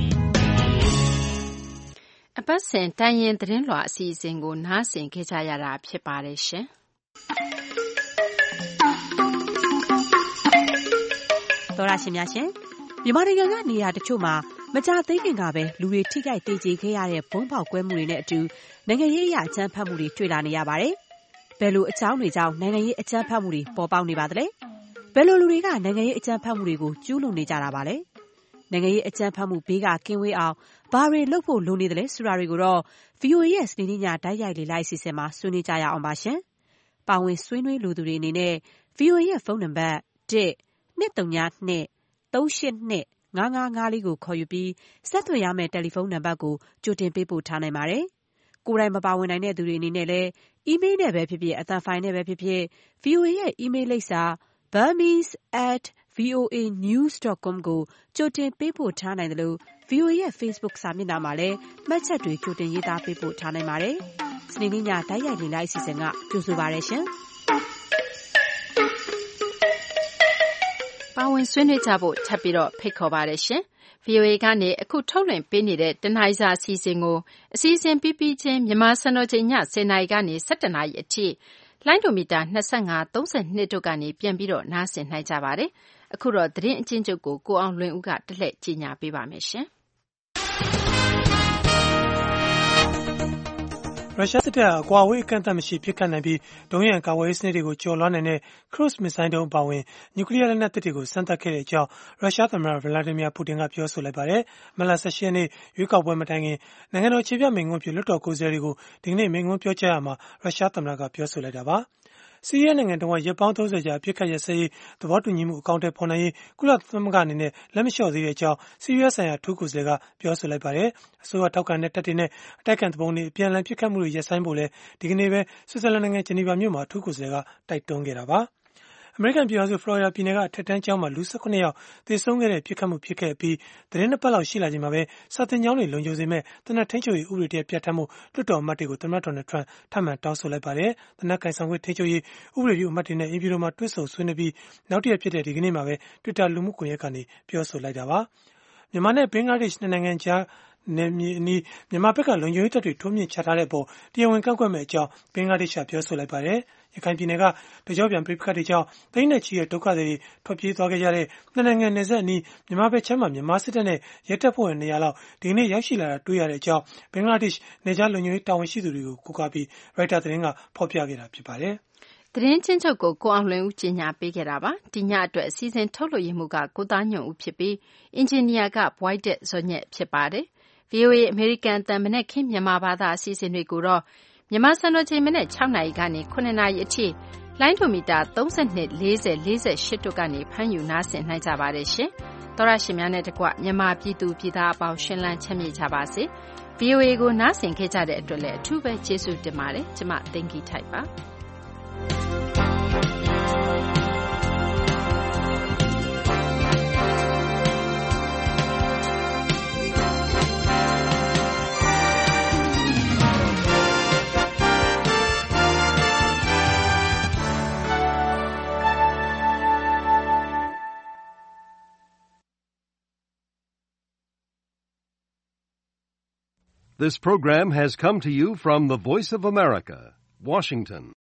အပတ်စဉ်တန်ရင်သတင်းလွှာအစီအစဉ်ကိုနားဆင်ခဲ့ကြရတာဖြစ်ပါတယ်ရှင်။တော်ရရှင်များရှင်မြန်မာနိုင်ငံကနေရာတချို့မှာမကြသေးခင်ကပဲလူတွေထိခိုက်ဒေကျေခဲ့ရတဲ့ဘုံပေါက်ကွဲမှုတွေနဲ့အတူနိုင်ငံရေးအရာအကြမ်းဖက်မှုတွေတွေ့လာနေရပါတယ်။ဘယ်လိုအကြောင်းတွေကြောင့်နိုင်ငံရေးအကြမ်းဖက်မှုတွေပေါ်ပေါက်နေပါသလဲ။ဘယ်လိုလူတွေကနိုင်ငံရေးအကြမ်းဖက်မှုတွေကိုကျူးလွန်နေကြတာပါလဲ။နိုင်ငံရေးအကြမ်းဖက်မှုဘေးကကင်းဝေးအောင်ဘာတွေလုပ်ဖို့လိုနေသလဲဆိုတာတွေကိုတော့ ဗွီအိုအေ ရဲ့စနေနေ့ညတိုက်ရိုက်လေ့လာအစီအစဉ်မှာဆွေးနွေးကြရအောင်ပါရှင်။ပါဝင်ဆွေးနွေးလိုသူတွေအနေနဲ့ ဗွီအိုအေ ရဲ့ဖုန်းနံပါတ်တစ် နှစ်သုံးညနှစ် သုံးရှစ်နှစ်ငါးငါးငါးလေးကိုခေါ်ယူပြီးဆက်သွယ်ရမယ့်တယ်လီဖုန်းနံပါတ်ကိုကြိုတင်ပေးပို့ထားနိုင်ပါတယ်။ကိုယ်တိုင်မပါဝင်နိုင်တဲ့သူတွေအနေနဲ့လည်းအီးမေးလ်နဲ့ပဲဖြစ်ဖြစ်အသံဖိုင်နဲ့ပဲဖြစ်ဖြစ် ဗွီအိုအေ ရဲ့အီးမေးလ်လိပ်စာ burmese at voa news dot com ကိုကြိုတင်ပေးပို့ထားနိုင်တယ်လို့ ဗွီအိုအေ ရဲ့ Facebook စာမျက်နှာမှာလည်းမှတ်ချက်တွေကြိုတင်ရေးသားပေးပို့ထားနိုင်ပါတယ်။စနေနေ့ညတိုက်ရိုက်လေ့လာအစီအစဉ်ကကြိုဆိုပါရရှင်။ပါဝင်ဆွေးနွေးကြဖို့ထပ်ပြီးတော့ဖိတ်ခေါ်ပါတယ်ရှင်။ ဗွီအိုအေကနေအခုထုတ်လွှင့်ပေးနေတဲ့တနင်္လာစာအစီအစဉ်ကိုအစီအစဉ်ပြီးပြီးချင်းမြန်မာစံတော်ချိန်ညဆယ်နာရီကနေဆယ်တစ်နာရီအထိလိုင်းဒိုမီတာ၂၅ ၃၂တို့ကနေပြန်ပြီးတော့နားဆင်နိုင်ကြပါတယ်။အခုတော့သတင်းအချင်းချုပ်ကိုကိုအောင်လွင်ဦးကတလှည့်ကြီးညာပေးပါမယ်ရှင်။ရုရှားစစ်တပ်အကွာအဝေးအကန့်အသတ်မရှိပစ်ခတ်နိုင်ပြီးဒုံးရန်ကာဝေးစနစ်တွေကိုကျော်လွှားနိုင်တဲ့ခရုစ်မစ်ဇိုင်းဒုံးအပါအဝင်နျူကလ িয়ার လက်နက်သစ်တွေကိုစမ်းသပ်ခဲ့တဲ့အကြောင်းရုရှားသမ္မတဗလာဒီမီယာပူတင်ကပြောဆိုလိုက်ပါတယ်။မတ်လ၁၈ရက်နေ့ရွေးကောက်ပွဲမတိုင်ခင်နိုင်ငံတော်ခြေပြမိန့်ခွန်းပြုလွှတ်တော်ကိုယ်စားလှယ်တွေကိုဒီကနေ့မိန့်ခွန်းပြောကြားရမှာရုရှားသမ္မတကပြောဆိုလိုက်တာပါ။ဆီးရီးယားနိုင်ငံတဝန်းရက်ပေါင်းသုံးဆယ်ကြာအပစ်အခတ်ရပ်စဲရေးသဘောတူညီမှုအကောင်အထည်ဖော်နိုင်ရေးကုလသမဂ္ဂအနေနဲ့လက်မလျှော့သေးတဲ့အကြောင်းဆီးရီးယားဆိုင်ရာအထူးကိုယ်စားလှယ်ကပြောဆိုလိုက်ပါတယ်။အစိုးရထောက်ခံတဲ့တပ်တွေနဲ့အတိုက်အခံသူပုန်တွေအပြန်အလှန်ပစ်ခတ်မှုတွေရပ်ဆိုင်းဖို့လည်းဒီကနေ့ပဲဆွစ်ဇာလန်နိုင်ငံဂျနီဗာမြို့မှာအထူးကိုယ်စားလှယ်ကတိုက်တွန်းခဲ့တာပါ။အမေရိကန်ပြည်ထောင်စုဖလော်ရီဒါပြည်နယ်ကအထက်တန်းကျောင်းမှာလူ၁၇ယောက်သေဆုံးခဲ့တဲ့ပစ်ခတ်မှုဖြစ်ခဲ့ပြီးသတင်းနှစ်ပတ်လောက်ရှိလာချိန်မှာပဲစာသင်ကျောင်းတွေလုံခြုံစေမယ့်သေနတ်ထိန်းချုပ်ရေးဥပဒေတရပ်ပြဋ္ဌာန်းမှုလွှတ်တော်အမတ်တွေကိုသမ္မတဒေါ်နယ်ထရန့်ထပ်မံတောင်းဆိုလိုက်ပါတယ်။သေနတ်ကိုင်ဆောင်ခွင့်ထိန်းချုပ်ရေးဥပဒေပြုအမတ်တွေနဲ့အင်ပြည်တော်မှာတွေ့ဆုံဆွေးနွေးပြီးနောက်တစ်ရက်ဖြစ်တဲ့ဒီကနေ့မှာပဲ Twitter လူမှုကွန်ရက်ကနေပြောဆိုလိုက်တာပါ။မြန်မာနဲ့ဘင်္ဂလားဒေ့ရှ်နှစ်နိုင်ငံကြားနယ်မြေအနီးမြန်မာဘက်ကလုံခြုံရေးတပ်တွေထိုးမြင့်ချထားတဲ့အပေါ်တရားဝင်ကန့်ကွက်မဲ့အကြောင်းဘင်္ဂလားဒေ့ရှ်ကပြောဆိုလိုက်ပါတယ်။ရခိုင်ပြည်နယ်ကတကြောပြန်ပြိပခတ်တွေကြောင့်သိန်းနဲ့ချီတဲ့ဒုက္ခသည်တွေထွက်ပြေးသွားခဲ့ကြတဲ့နှစ်နိုင်ငံနယ်စပ်အနီးမြန်မာဘက်ချမ်းမှာမြန်မာစစ်တပ်နဲ့ရဲတပ်ဖွဲ့ဝင်နေရာလောက်ဒီနေ့ရောက်ရှိလာတာတွေ့ရတဲ့အကြောင်းဘင်္ဂလားဒေ့ရှ်နယ်ခြားလုံခြုံရေးတာဝန်ရှိသူတွေကိုကိုးကားပြီးရိုက်တာသတင်းကဖော်ပြခဲ့တာဖြစ်ပါတယ်။သတင်းချင်းချုပ်ကိုကိုအောင်လွင်ဦးကြီးညာပေးခဲ့တာပါ။ဒီညအတွက်အစည်းအဝေးထုတ်လွှင့်မှုကကိုသားညွန့်ဦးဖြစ်ပြီးအင်ဂျင်နီယာကဘွိုက်တက်ဇော်ညက်ဖြစ်ပါတယ်။ ဗွီအိုအေအမေရိကန်အသံမနက်ခင်းမြန်မာဘာသာအစီအစဉ်တွေကိုတော့မြန်မာစံတော်ချိန်မနက်၆နာရီကနေခုနှစ်နာရီအထိလိုင်းဒိုမီတာ၃၂ ၄၀ ၄၈တို့ကနေဖမ်းယူနားဆင်နိုင်ကြပါတယ်ရှင်။သောရရှင်များနဲ့တကွမြန်မာပြည်သူပြည်သားအပေါင်းရှင်လန်းချမ်းမြေ့ကြပါစေ။ ဗွီအိုအေကိုနားဆင်ခဲ့ကြတဲ့အတွက်လည်းအထူးပဲကျေးဇူးတင်ပါတယ်။ကျမသိင်္ဂီထိုက်ပါ။ This program has come to you from the Voice of America, Washington.